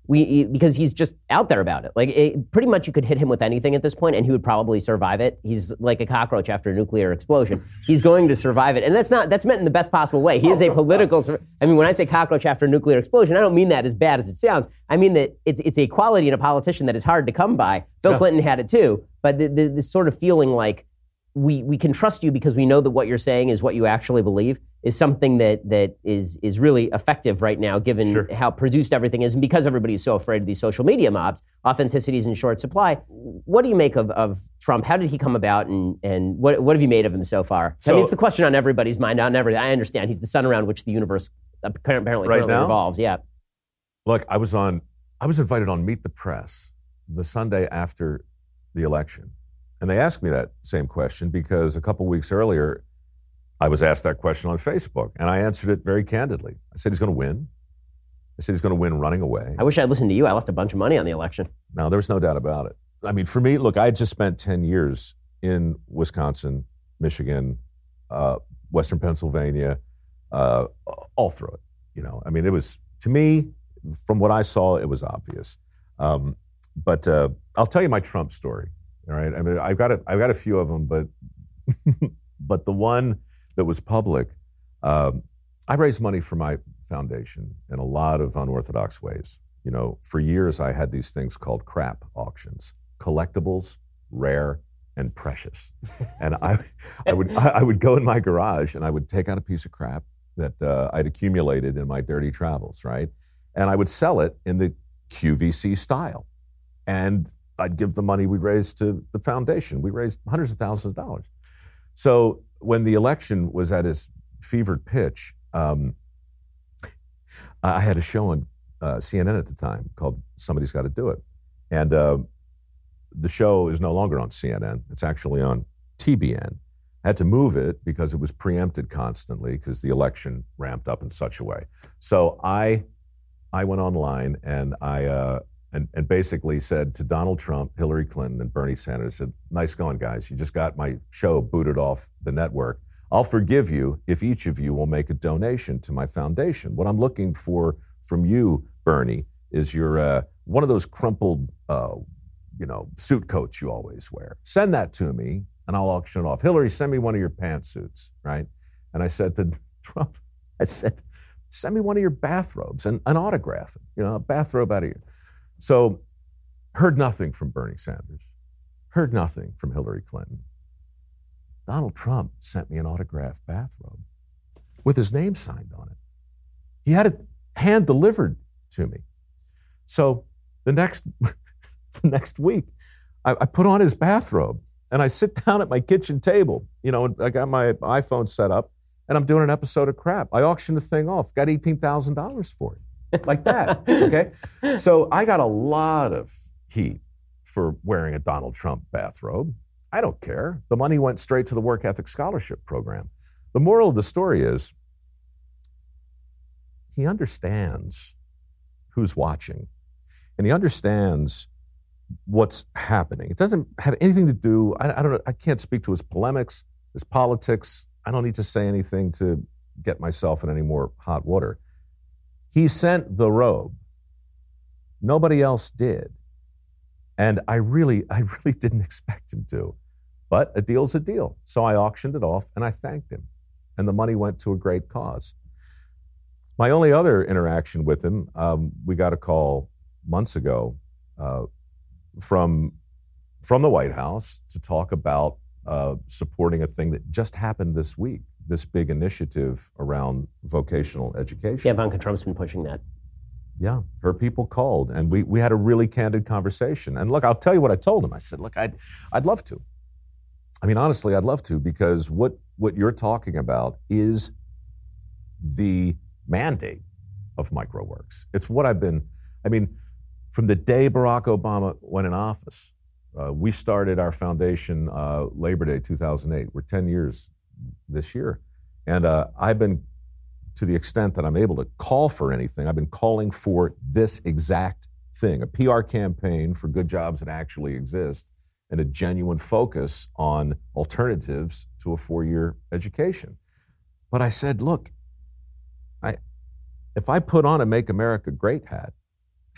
we because he's just out there about it. Like it, pretty much you could hit him with anything at this point and he would probably survive it. He's like a cockroach after a nuclear explosion. He's going to survive it. And that's not that's meant in the best possible way. He is a political I mean when I say cockroach after a nuclear explosion, I don't mean that as bad as it sounds. I mean that it's it's a quality in a politician that is hard to come by. Bill yeah. Clinton had it too, but the, the, this sort of feeling like we we can trust you because we know that what you're saying is what you actually believe is something that that is is really effective right now, given sure. how produced everything is, and because everybody is so afraid of these social media mobs. Authenticity is in short supply. What do you make of, of Trump? How did he come about, and and what what have you made of him so far? So, I mean, it's the question on everybody's mind. On everything, I understand he's the sun around which the universe apparently right currently now? revolves. Yeah. Look, I was on. I was invited on Meet the Press the Sunday after the election, and they asked me that same question because a couple weeks earlier, I was asked that question on Facebook, and I answered it very candidly. I said he's going to win. I said he's going to win running away. I wish I'd listened to you. I lost a bunch of money on the election. No, there was no doubt about it. I mean, for me, look, I had just spent ten years in Wisconsin, Michigan, uh, Western Pennsylvania, uh, all through it. You know, I mean, it was, to me, from what I saw, it was obvious. Um, but uh, I'll tell you my Trump story. All right, I mean, I've got a, I've got a few of them, but but the one that was public, um, I raised money for my foundation in a lot of unorthodox ways. You know, for years I had these things called crap auctions, collectibles, rare and precious. And I, I would, I would go in my garage and I would take out a piece of crap that uh, I'd accumulated in my dirty travels, right? And I would sell it in the Q V C style, and I'd give the money we raised to the foundation. We raised hundreds of thousands of dollars. So when the election was at its fevered pitch, um, I had a show on uh, C N N at the time called Somebody's Got to Do It. And uh, the show is no longer on C N N. It's actually on T B N. I had to move it because it was preempted constantly because the election ramped up in such a way. So I I went online and I uh, and, and basically said to Donald Trump, Hillary Clinton, and Bernie Sanders, said, nice going, guys. You just got my show booted off the network. I'll forgive you if each of you will make a donation to my foundation. What I'm looking for from you, Bernie, is your uh, one of those crumpled, uh, you know, suit coats you always wear. Send that to me, and I'll auction it off. Hillary, send me one of your pantsuits, right? And I said to Trump, I said, send me one of your bathrobes and an autograph, you know, a bathrobe out of you. So, heard nothing from Bernie Sanders, heard nothing from Hillary Clinton. Donald Trump sent me an autographed bathrobe with his name signed on it. He had it hand delivered to me. So the next the next week, I, I put on his bathrobe and I sit down at my kitchen table, you know, and I got my iPhone set up and I'm doing an episode of Crap. I auctioned the thing off, got eighteen thousand dollars for it. Like that, okay? So I got a lot of heat for wearing a Donald Trump bathrobe. I don't care. The money went straight to the Work Ethic Scholarship Program. The moral of the story is he understands who's watching, and he understands what's happening. It doesn't have anything to do, I, I don't know, I can't speak to his polemics, his politics. I don't need to say anything to get myself in any more hot water. He sent the robe. Nobody else did. And I really, I really didn't expect him to. But a deal's a deal. So I auctioned it off and I thanked him. And the money went to a great cause. My only other interaction with him, um, we got a call months ago uh, from, from the White House to talk about uh, supporting a thing that just happened this week, this big initiative around vocational education. Yeah, Ivanka Trump's been pushing that. Yeah, her people called, and we, we had a really candid conversation. And look, I'll tell you what I told him. I said, look, I'd, I'd love to. I mean, honestly, I'd love to, because what, what you're talking about is the mandate of MicroWorks. It's what I've been, I mean, from the day Barack Obama went in office, uh, we started our foundation uh, Labor Day two thousand eight. We're ten years this year. And uh, I've been, to the extent that I'm able to call for anything, I've been calling for this exact thing, a P R campaign for good jobs that actually exist, and a genuine focus on alternatives to a four-year education. But I said, look, I, if I put on a Make America Great hat,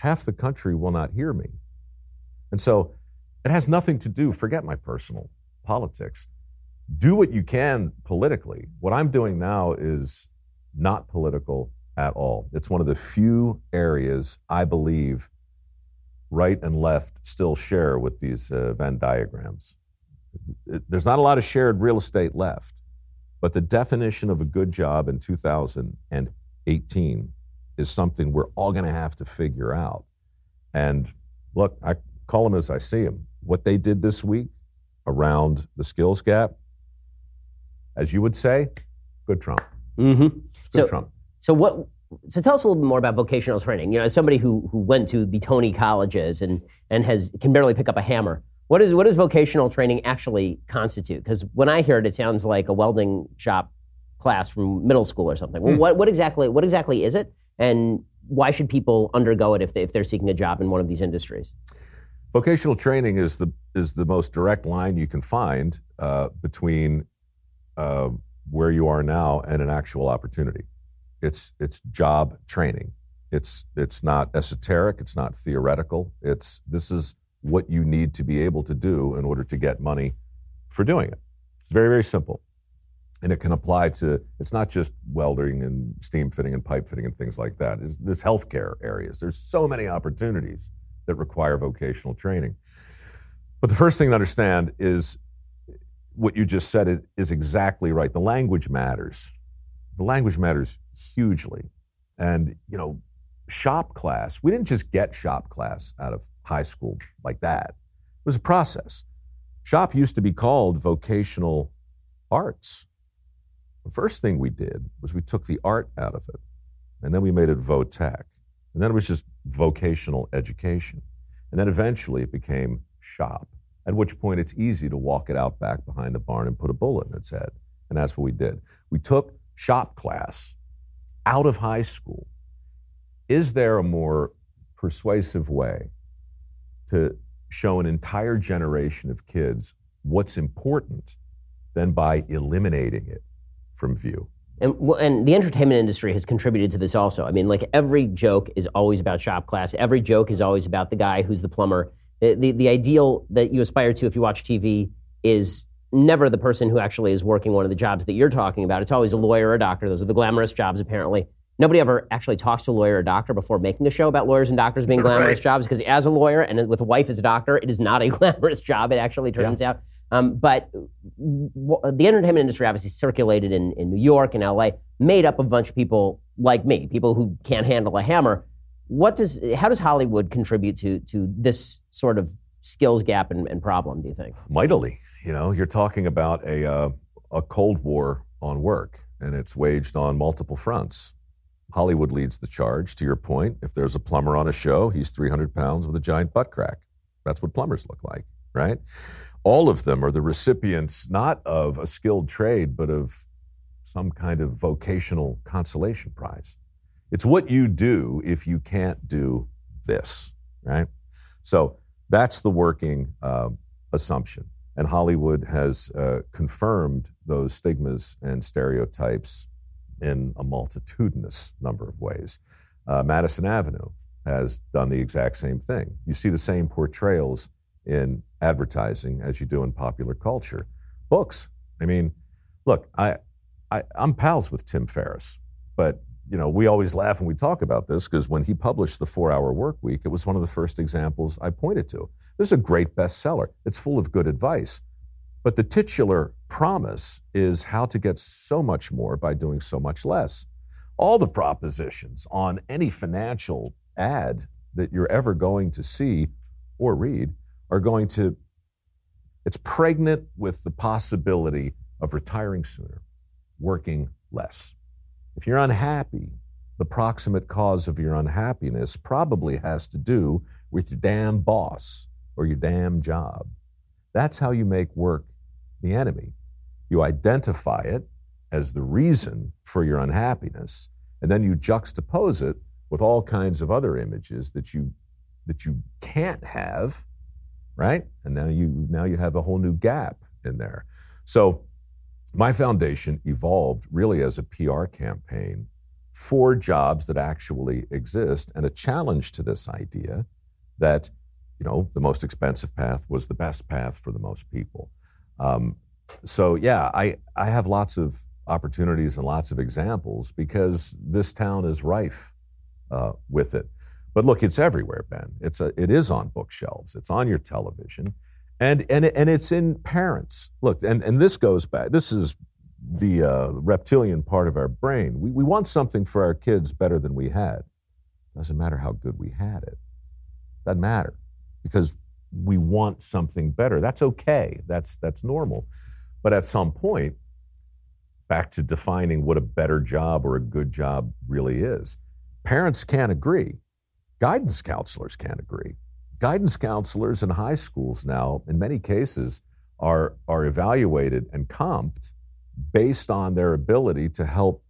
half the country will not hear me. And so it has nothing to do, forget my personal politics. Do what you can politically. What I'm doing now is not political at all. It's one of the few areas I believe right and left still share with these uh, Venn diagrams. It, there's not a lot of shared real estate left, but the definition of a good job in two thousand eighteen is something we're all going to have to figure out. And look, I call them as I see them. What they did this week around the skills gap, as you would say, good Trump. Mm-hmm. It's good so, Trump. So what? So tell us a little bit more about vocational training. You know, as somebody who who went to the Tony colleges and and has can barely pick up a hammer, what is what does vocational training actually constitute? Because when I hear it, it sounds like a welding shop class from middle school or something. Well, mm. what what exactly what exactly is it, and why should people undergo it if they if they're seeking a job in one of these industries? Vocational training is the is the most direct line you can find uh, between uh, where you are now and an actual opportunity. It's it's job training. It's it's not esoteric. It's not theoretical. It's this is what you need to be able to do in order to get money for doing it. It's very, very simple. And it can apply to, it's not just welding and steam fitting and pipe fitting and things like that. It's this healthcare areas. There's so many opportunities that require vocational training. But the first thing to understand is what you just said is exactly right. The language matters. The language matters hugely. And, you know, shop class, we didn't just get shop class out of high school like that. It was a process. Shop used to be called vocational arts. The first thing we did was we took the art out of it, and then we made it vo-tech. And then it was just vocational education. And then eventually it became shop, at which point it's easy to walk it out back behind the barn and put a bullet in its head. And that's what we did. We took shop class out of high school. Is there a more persuasive way to show an entire generation of kids what's important than by eliminating it from view? And, and the entertainment industry has contributed to this also. I mean, like every joke is always about shop class. Every joke is always about the guy who's the plumber. The, the, the ideal that you aspire to if you watch T V is never the person who actually is working one of the jobs that you're talking about. It's always a lawyer or a doctor. Those are the glamorous jobs, apparently. Nobody ever actually talks to a lawyer or a doctor before making a show about lawyers and doctors being glamorous right. jobs, because as a lawyer and with a wife as a doctor, it is not a glamorous job, it actually turns yeah. out. Um, but w- the entertainment industry obviously circulated in, in New York and L A, made up of a bunch of people like me, people who can't handle a hammer. What does, how does Hollywood contribute to to this sort of skills gap and, and problem, do you think? Mightily. You know, you're talking about a uh, a Cold War on work, and it's waged on multiple fronts. Hollywood leads the charge. To your point, if there's a plumber on a show, he's three hundred pounds with a giant butt crack. That's what plumbers look like, right? All of them are the recipients not of a skilled trade, but of some kind of vocational consolation prize. It's what you do if you can't do this, right? So that's the working uh, assumption. And Hollywood has uh, confirmed those stigmas and stereotypes in a multitudinous number of ways. Uh, Madison Avenue has done the exact same thing. You see the same portrayals in advertising as you do in popular culture. Books. I mean, look, I, I, I'm pals with Tim Ferriss, but you know, we always laugh when we talk about this because when he published The four-Hour Work Week, it was one of the first examples I pointed to. This is a great bestseller. It's full of good advice. But the titular promise is how to get so much more by doing so much less. All the propositions on any financial ad that you're ever going to see or read are going to, it's pregnant with the possibility of retiring sooner, working less. If you're unhappy, the proximate cause of your unhappiness probably has to do with your damn boss or your damn job. That's how you make work the enemy. You identify it as the reason for your unhappiness, and then you juxtapose it with all kinds of other images that you that you can't have, right? And now you now you have a whole new gap in there. So my foundation evolved really as a P R campaign for jobs that actually exist, and a challenge to this idea that, you know, the most expensive path was the best path for the most people. Um, so yeah, I, I have lots of opportunities and lots of examples because this town is rife uh, with it. But look, it's everywhere, Ben. It's a, it is on bookshelves. It's on your television, and and and it's in parents. Look, and, and this goes back. This is the uh, reptilian part of our brain. We we want something for our kids better than we had. Doesn't matter how good we had it. Doesn't matter, because we want something better. That's okay. That's that's normal. But at some point, back to defining what a better job or a good job really is, parents can't agree. Guidance counselors can't agree. Guidance counselors in high schools now, in many cases, are, are evaluated and comped based on their ability to help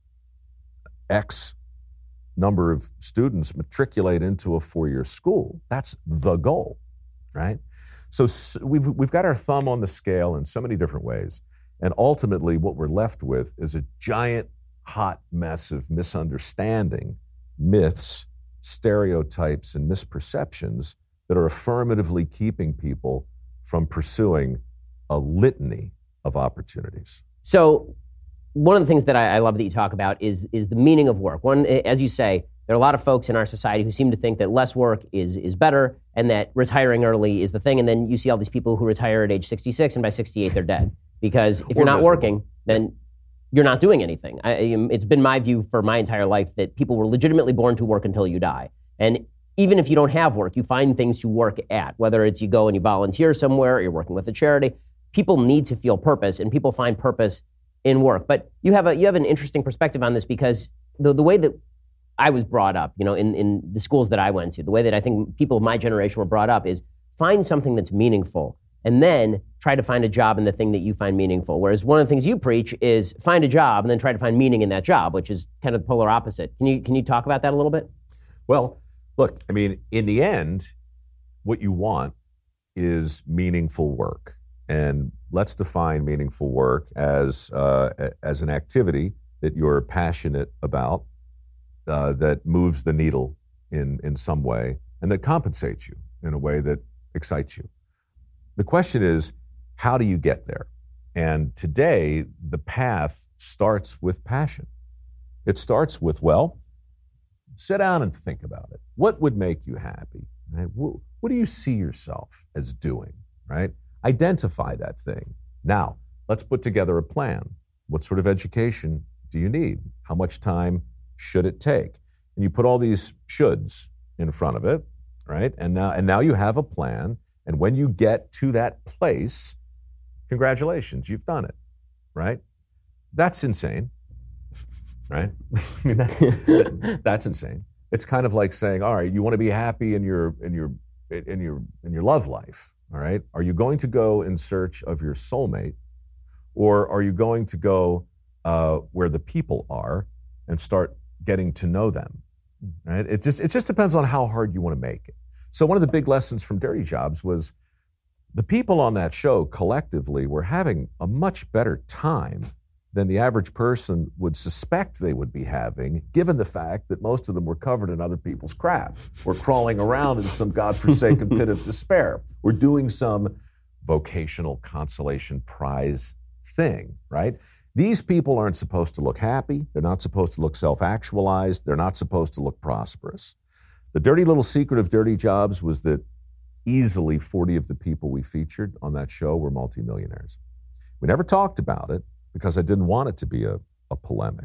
X number of students matriculate into a four-year school. That's the goal, right? So we've, we've got our thumb on the scale in so many different ways. And ultimately, what we're left with is a giant, hot mess of misunderstanding, myths, stereotypes, and misperceptions that are affirmatively keeping people from pursuing a litany of opportunities. So one of the things that I, I love that you talk about is, is the meaning of work. One, as you say, there are a lot of folks in our society who seem to think that less work is, is better and that retiring early is the thing. And then you see all these people who retire at age sixty-six, and by sixty-eight, they're dead. Because if you're not working, then you're not doing anything. I, it's been my view for my entire life that people were legitimately born to work until you die. And even if you don't have work, you find things to work at, whether it's you go and you volunteer somewhere or you're working with a charity. People need to feel purpose, and people find purpose in work. But you have a you have an interesting perspective on this, because the, the way that I was brought up, you know, in, in the schools that I went to, the way that I think people of my generation were brought up is find something that's meaningful, and then try to find a job in the thing that you find meaningful. Whereas one of the things you preach is find a job and then try to find meaning in that job, which is kind of the polar opposite. Can you can you talk about that a little bit? Well, look, I mean, in the end, what you want is meaningful work. And let's define meaningful work as uh, as an activity that you're passionate about, uh, that moves the needle in, in some way, and that compensates you in a way that excites you. The question is, how do you get there? And today, the path starts with passion. It starts with, well, sit down and think about it. What would make you happy? Right? What do you see yourself as doing? Right? Identify that thing. Now, let's put together a plan. What sort of education do you need? How much time should it take? And you put all these shoulds in front of it, right? And now, and now you have a plan. And when you get to that place, congratulations, you've done it, right? That's insane, right? I mean, that, that's insane. It's kind of like saying, all right, you want to be happy in your in your in your in your love life, all right? Are you going to go in search of your soulmate, or are you going to go uh, where the people are and start getting to know them, right? It just it just depends on how hard you want to make it. So one of the big lessons from Dirty Jobs was the people on that show collectively were having a much better time than the average person would suspect they would be having, given the fact that most of them were covered in other people's crap, or crawling around in some godforsaken pit of despair, or doing some vocational consolation prize thing, right? These people aren't supposed to look happy. They're not supposed to look self-actualized. They're not supposed to look prosperous. The dirty little secret of Dirty Jobs was that easily forty of the people we featured on that show were multimillionaires. We never talked about it because I didn't want it to be a, a polemic.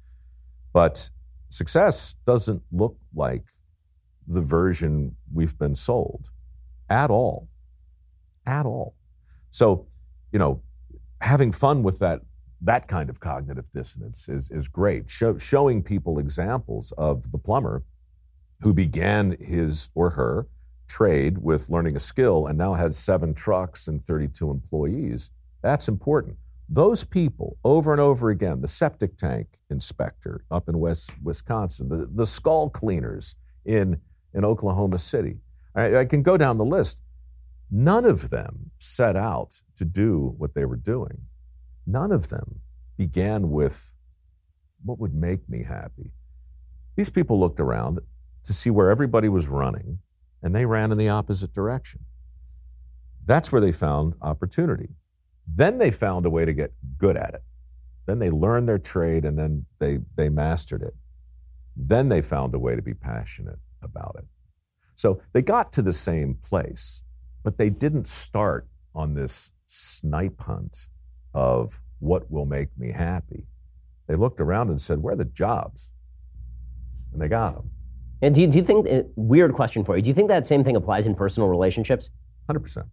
But success doesn't look like the version we've been sold at all, at all. So, you know, having fun with that that kind of cognitive dissonance is, is great. Show, showing people examples of the plumber who began his or her trade with learning a skill and now has seven trucks and thirty-two employees, that's important. Those people, over and over again, the septic tank inspector up in West Wisconsin, the, the skull cleaners in, in Oklahoma City, I, I can go down the list. None of them set out to do what they were doing. None of them began with, what would make me happy? These people looked around to see where everybody was running, and they ran in the opposite direction. That's where they found opportunity. Then they found a way to get good at it. Then they learned their trade, and then they, they mastered it. Then they found a way to be passionate about it. So they got to the same place, but they didn't start on this snipe hunt of what will make me happy. They looked around and said, where are the jobs? And they got them. And do you, do you think, uh, weird question for you, do you think that same thing applies in personal relationships? one hundred percent.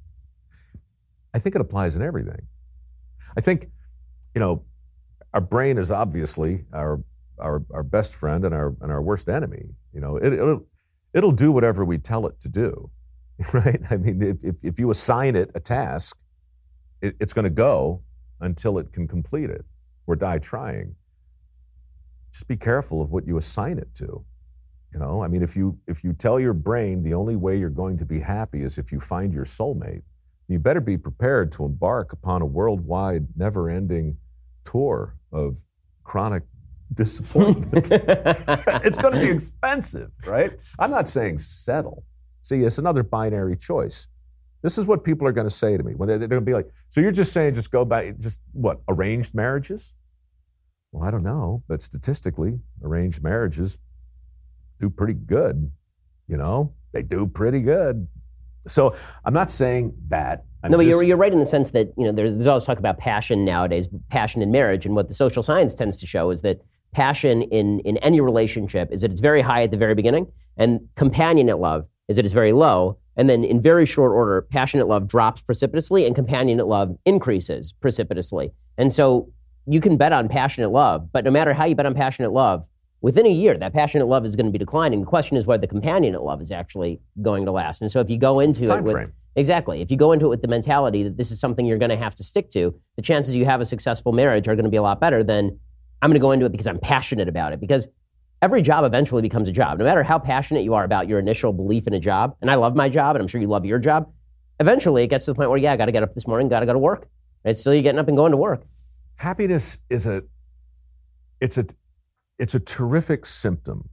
I think it applies in everything. I think, you know, our brain is obviously our our, our best friend and our and our worst enemy. You know, it, it'll it'll do whatever we tell it to do, right? I mean, if if, if you assign it a task, it, it's going to go until it can complete it or die trying. Just be careful of what you assign it to. You know, I mean, if you if you tell your brain the only way you're going to be happy is if you find your soulmate, you better be prepared to embark upon a worldwide, never-ending tour of chronic disappointment. It's going to be expensive, right? I'm not saying settle. See, it's another binary choice. This is what people are going to say to me when they're, they're going to be like, so you're just saying just go back, just what, arranged marriages? Well, I don't know, but statistically, arranged marriages do pretty good, you know? They do pretty good. So I'm not saying that. I'm no, but just, you're, you're right in the sense that, you know, there's, there's always talk about passion nowadays, passion in marriage, and what the social science tends to show is that passion in, in any relationship is that it's very high at the very beginning, and companionate love is that it's very low, and then in very short order, passionate love drops precipitously, and companionate love increases precipitously. And so you can bet on passionate love, but no matter how you bet on passionate love, within a year, that passionate love is going to be declining. The question is whether the companionate love is actually going to last. And so if you go into Time it with... frame. Exactly. If you go into it with the mentality that this is something you're going to have to stick to, the chances you have a successful marriage are going to be a lot better than I'm going to go into it because I'm passionate about it. Because every job eventually becomes a job. No matter how passionate you are about your initial belief in a job, and I love my job, and I'm sure you love your job, eventually it gets to the point where, yeah, I got to get up this morning, got to go to work. It's still you getting up and going to work. Happiness is a, it's a, it's a terrific symptom.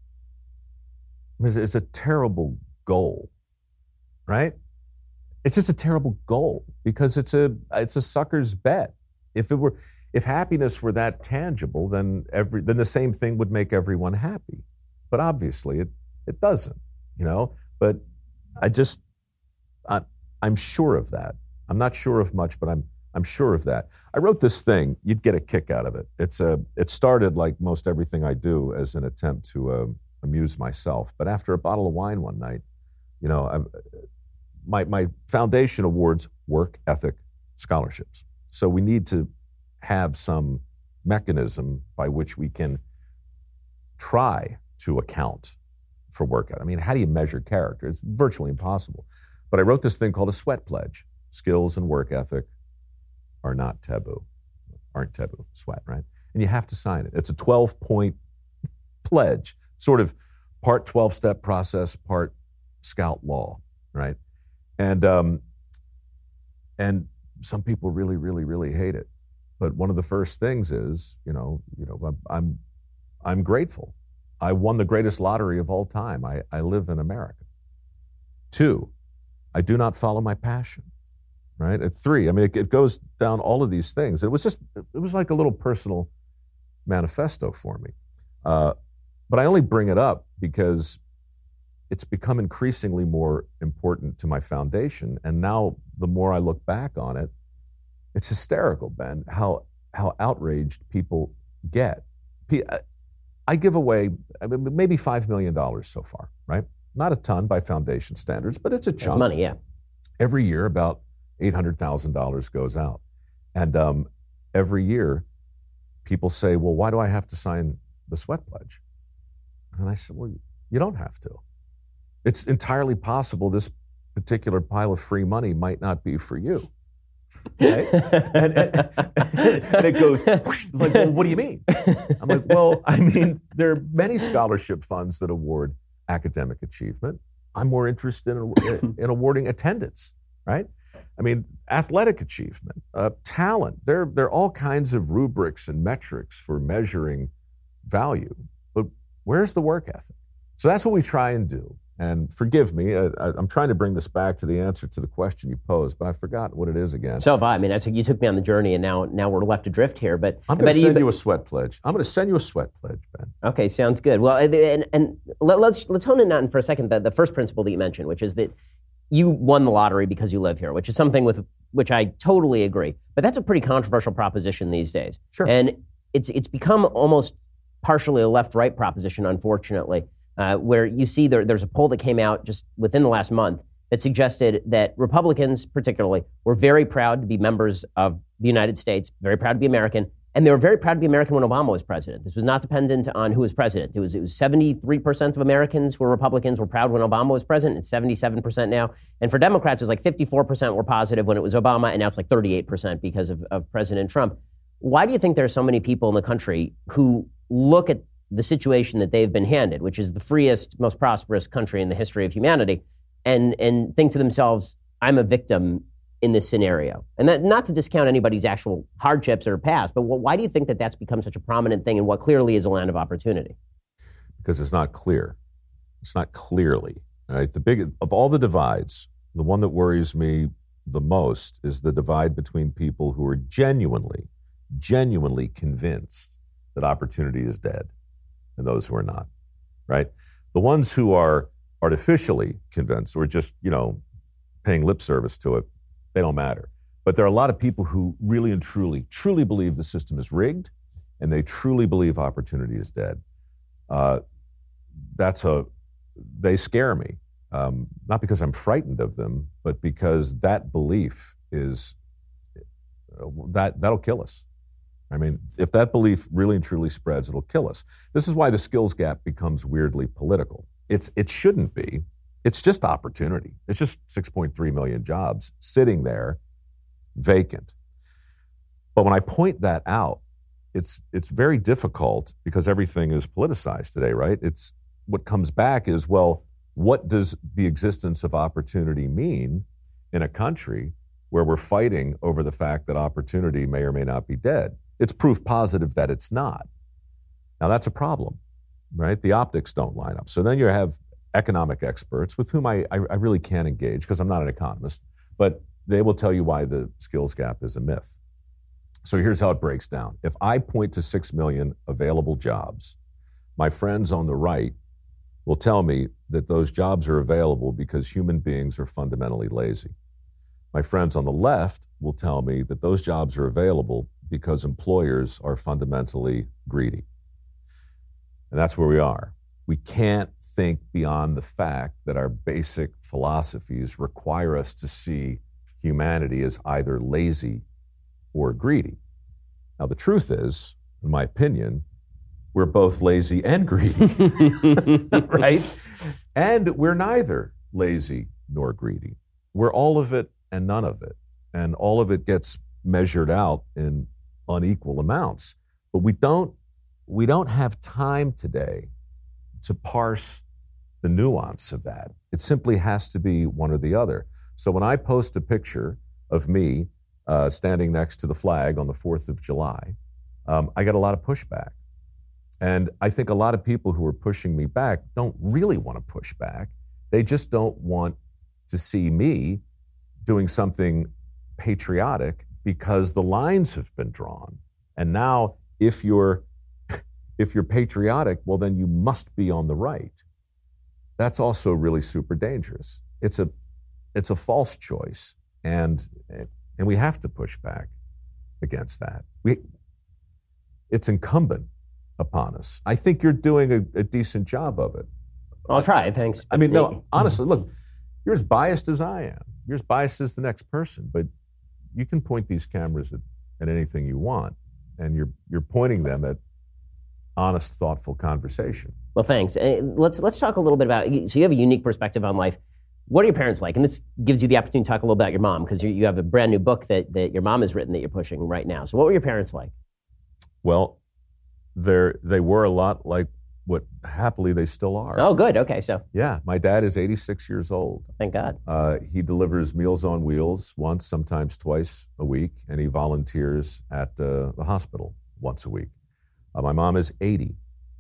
It's, it's a terrible goal, right? It's just a terrible goal because it's a it's a sucker's bet. If it were, if happiness were that tangible, then every then the same thing would make everyone happy. But obviously, it it doesn't. You know. But I just I, I'm sure of that. I'm not sure of much, but I'm I'm sure of that. I wrote this thing. You'd get a kick out of it. It's a it started like most everything I do as an attempt to uh, amuse myself. But after a bottle of wine one night, you know, I. My, my foundation awards work ethic scholarships. So we need to have some mechanism by which we can try to account for work ethic. I mean, how do you measure character? It's virtually impossible. But I wrote this thing called a sweat pledge. Skills and work ethic are not taboo, aren't taboo, sweat, right? And you have to sign it. It's a twelve-point pledge, sort of part twelve-step process, part scout law, right? And um, and some people really, really, really hate it. But one of the first things is, you know, you know, I'm I'm, I'm grateful. I won the greatest lottery of all time. I, I live in America. Two, I do not follow my passion. Right. At three, I mean, it, it goes down all of these things. It was just, it was like a little personal manifesto for me. Uh, but I only bring it up because it's become increasingly more important to my foundation. And now the more I look back on it, it's hysterical, Ben, how how outraged people get. I give away maybe five million dollars so far, right? Not a ton by foundation standards, but it's a chunk. It's money, yeah. Every year, about eight hundred thousand dollars goes out. And um, every year, people say, well, why do I have to sign the sweat pledge? And I said, well, you don't have to. It's entirely possible this particular pile of free money might not be for you. Okay? and, and, and it goes, like, well, what do you mean? I'm like, well, I mean, there are many scholarship funds that award academic achievement. I'm more interested in, in, in awarding attendance, right? I mean, athletic achievement, uh, talent. There, there are all kinds of rubrics and metrics for measuring value. But Where's the work ethic? So that's what we try and do. And forgive me, I, I, I'm trying to bring this back to the answer to the question you posed, but I forgot what it is again. So have I. I mean, I took, you took me on the journey, and now now we're left adrift here. But I'm going to but send you, you a sweat pledge. I'm going to send you a sweat pledge, Ben. Okay, sounds good. Well, and, and let, let's let's hone in on for a second the, the first principle that you mentioned, which is that you won the lottery because you live here, which is something with which I totally agree. But that's a pretty controversial proposition these days. Sure. And it's it's become almost partially a left-right proposition, unfortunately. Uh, where you see there, there's a poll that came out just within the last month that suggested that Republicans, particularly, were very proud to be members of the United States, very proud to be American, and they were very proud to be American when Obama was president. This was not dependent on who was president. It was, it was seventy-three percent of Americans who were Republicans were proud when Obama was president. It's seventy-seven percent now. And for Democrats, it was like fifty-four percent were positive when it was Obama, and now it's like thirty-eight percent because of, of President Trump. Why do you think there are so many people in the country who look at the situation that they've been handed, which is the freest, most prosperous country in the history of humanity, and and think to themselves, I'm a victim in this scenario? And that, not to discount anybody's actual hardships or past, but why do you think that that's become such a prominent thing in what clearly is a land of opportunity? Because it's not clear. It's not clearly. Right? The big of all the divides, the one that worries me the most is the divide between people who are genuinely, genuinely convinced that opportunity is dead, and those who are not, right? The ones who are artificially convinced or just, you know, paying lip service to it, they don't matter. But there are a lot of people who really and truly, truly believe the system is rigged, and they truly believe opportunity is dead. Uh, that's a, they scare me, um, not because I'm frightened of them, but because that belief is, that that'll kill us. I mean, if that belief really and truly spreads, it'll kill us. This is why the skills gap becomes weirdly political. It's it shouldn't be. It's just opportunity. It's just six point three million jobs sitting there vacant. But when I point that out, it's it's very difficult because everything is politicized today, right? It's what comes back is, well, what does the existence of opportunity mean in a country where we're fighting over the fact that opportunity may or may not be dead? It's proof positive that it's not. Now, that's a problem, right? The optics don't line up. So then you have economic experts with whom I, I, I really can't engage because I'm not an economist, but they will tell you why the skills gap is a myth. So here's how it breaks down. If I point to six million available jobs, my friends on the right will tell me that those jobs are available because human beings are fundamentally lazy. My friends on the left will tell me that those jobs are available because employers are fundamentally greedy. And that's where we are. We can't think beyond the fact that our basic philosophies require us to see humanity as either lazy or greedy. Now, the truth is, in my opinion, we're both lazy and greedy, right? And we're neither lazy nor greedy. We're all of it and none of it. And all of it gets measured out in unequal amounts. But we don't, we don't have time today to parse the nuance of that. It simply has to be one or the other. So when I post a picture of me uh, standing next to the flag on the fourth of July, um, I get a lot of pushback. And I think a lot of people who are pushing me back don't really want to push back. They just don't want to see me doing something patriotic because the lines have been drawn. And now if you're if you're patriotic, well, then you must be on the right. That's also really super dangerous. It's a it's a false choice, and and we have to push back against that. We it's incumbent upon us. I think you're doing a, a decent job of it. I'll try, thanks. I mean, no, honestly, look, you're as biased as I am. You're as biased as the next person, but you can point these cameras at, at anything you want, and you're you're pointing them at honest, thoughtful conversation. Well, thanks. Uh, let's let's talk a little bit about, so you have a unique perspective on life. What are your parents like? And this gives you the opportunity to talk a little about your mom, because you, you have a brand new book that, that your mom has written that you're pushing right now. So what were your parents like? Well, they're, they were a lot like what happily they still are. Oh, good. Okay, so. Yeah, my dad is eighty-six years old. Thank God. Uh, he delivers Meals on Wheels once, sometimes twice a week, and he volunteers at uh, the hospital once a week. Uh, my mom is eighty.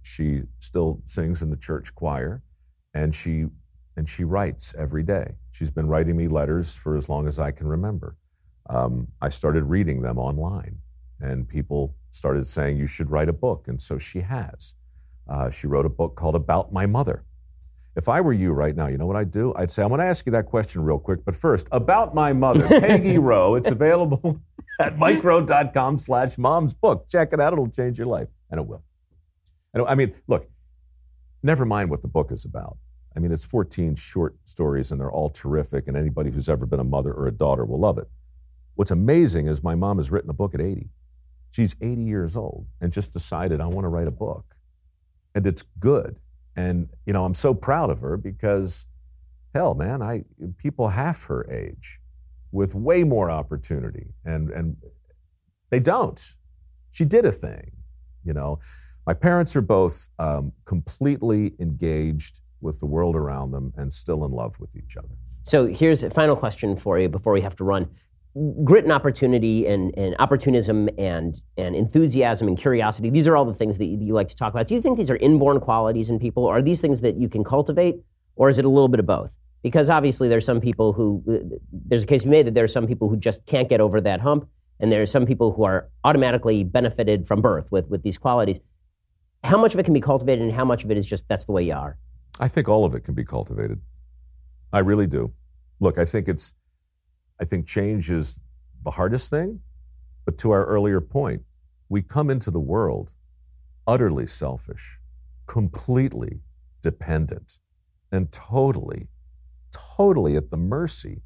She still sings in the church choir, and she and she writes every day. She's been writing me letters for as long as I can remember. Um, I started reading them online, and people started saying, you should write a book, and so she has. Uh, she wrote a book called About My Mother. If I were you right now, you know what I'd do? I'd say, I'm going to ask you that question real quick, but first, About My Mother, Peggy Rowe. It's available at mikerowe.com slash mom's book. Check it out. It'll change your life, and it will. And I mean, look, never mind what the book is about. I mean, it's fourteen short stories, and they're all terrific, and anybody who's ever been a mother or a daughter will love it. What's amazing is my mom has written a book at eighty. She's eighty years old and just decided, I want to write a book. And it's good. And, you know, I'm so proud of her because, hell, man, I people half her age with way more opportunity, and, and they don't. She did a thing, you know. My parents are both um, completely engaged with the world around them and still in love with each other. So here's a final question for you before we have to run. Grit and opportunity and, and opportunism and, and enthusiasm and curiosity, these are all the things that you, that you like to talk about. Do you think these are inborn qualities in people? Or are these things that you can cultivate? Or is it a little bit of both? Because obviously there's some people who, there's a case to be made that there are some people who just can't get over that hump, and there are some people who are automatically benefited from birth with, with these qualities. How much of it can be cultivated and how much of it is just that's the way you are? I think all of it can be cultivated. I really do. Look, I think it's, I think change is the hardest thing, but to our earlier point, we come into the world utterly selfish, completely dependent, and totally, totally at the mercy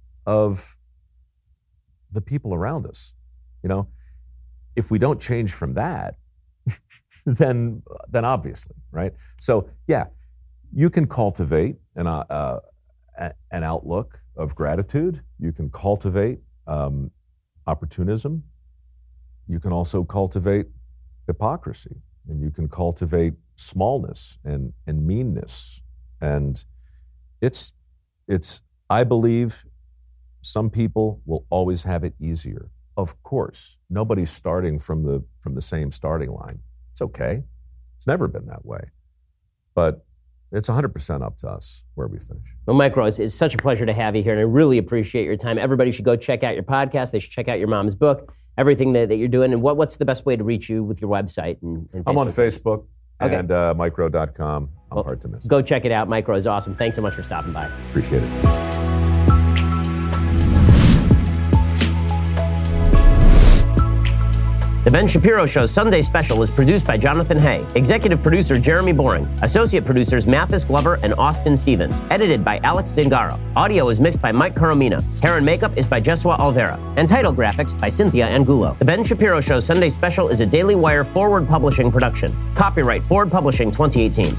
of the people around us. You know, if we don't change from that, then, then obviously, right? So, yeah, you can cultivate an, uh, an outlook of gratitude. You can cultivate um, opportunism. You can also cultivate hypocrisy, and you can cultivate smallness and, and meanness. And it's, it's, I believe some people will always have it easier. Of course, nobody's starting from the, from the same starting line. It's okay. It's never been that way. But it's one hundred percent up to us where we finish. Well, Mike Rowe, it's, it's such a pleasure to have you here, and I really appreciate your time. Everybody should go check out your podcast. They should check out your mom's book, everything that, that you're doing. And what, what's the best way to reach you with your website? And, and I'm on Facebook okay. and uh, mike rowe dot com. I'm well, hard to miss. Go check it out. Mike Rowe is awesome. Thanks so much for stopping by. Appreciate it. The Ben Shapiro Show's Sunday Special is produced by Jonathan Hay, executive producer Jeremy Boring, associate producers Mathis Glover and Austin Stevens, edited by Alex Zingaro. Audio is mixed by Mike Coromina. Hair and makeup is by Jesua Alvera, and title graphics by Cynthia Angulo. The Ben Shapiro Show's Sunday Special is a Daily Wire Forward Publishing production. Copyright Forward Publishing twenty eighteen.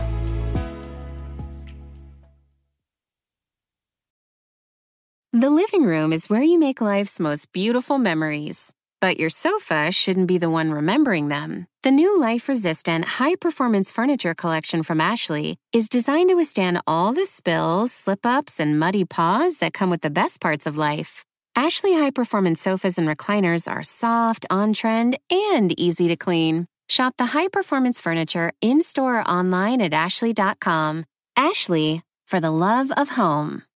The living room is where you make life's most beautiful memories. But your sofa shouldn't be the one remembering them. The new life-resistant, high-performance furniture collection from Ashley is designed to withstand all the spills, slip-ups, and muddy paws that come with the best parts of life. Ashley high-performance sofas and recliners are soft, on-trend, and easy to clean. Shop the high-performance furniture in-store or online at ashley dot com. Ashley, for the love of home.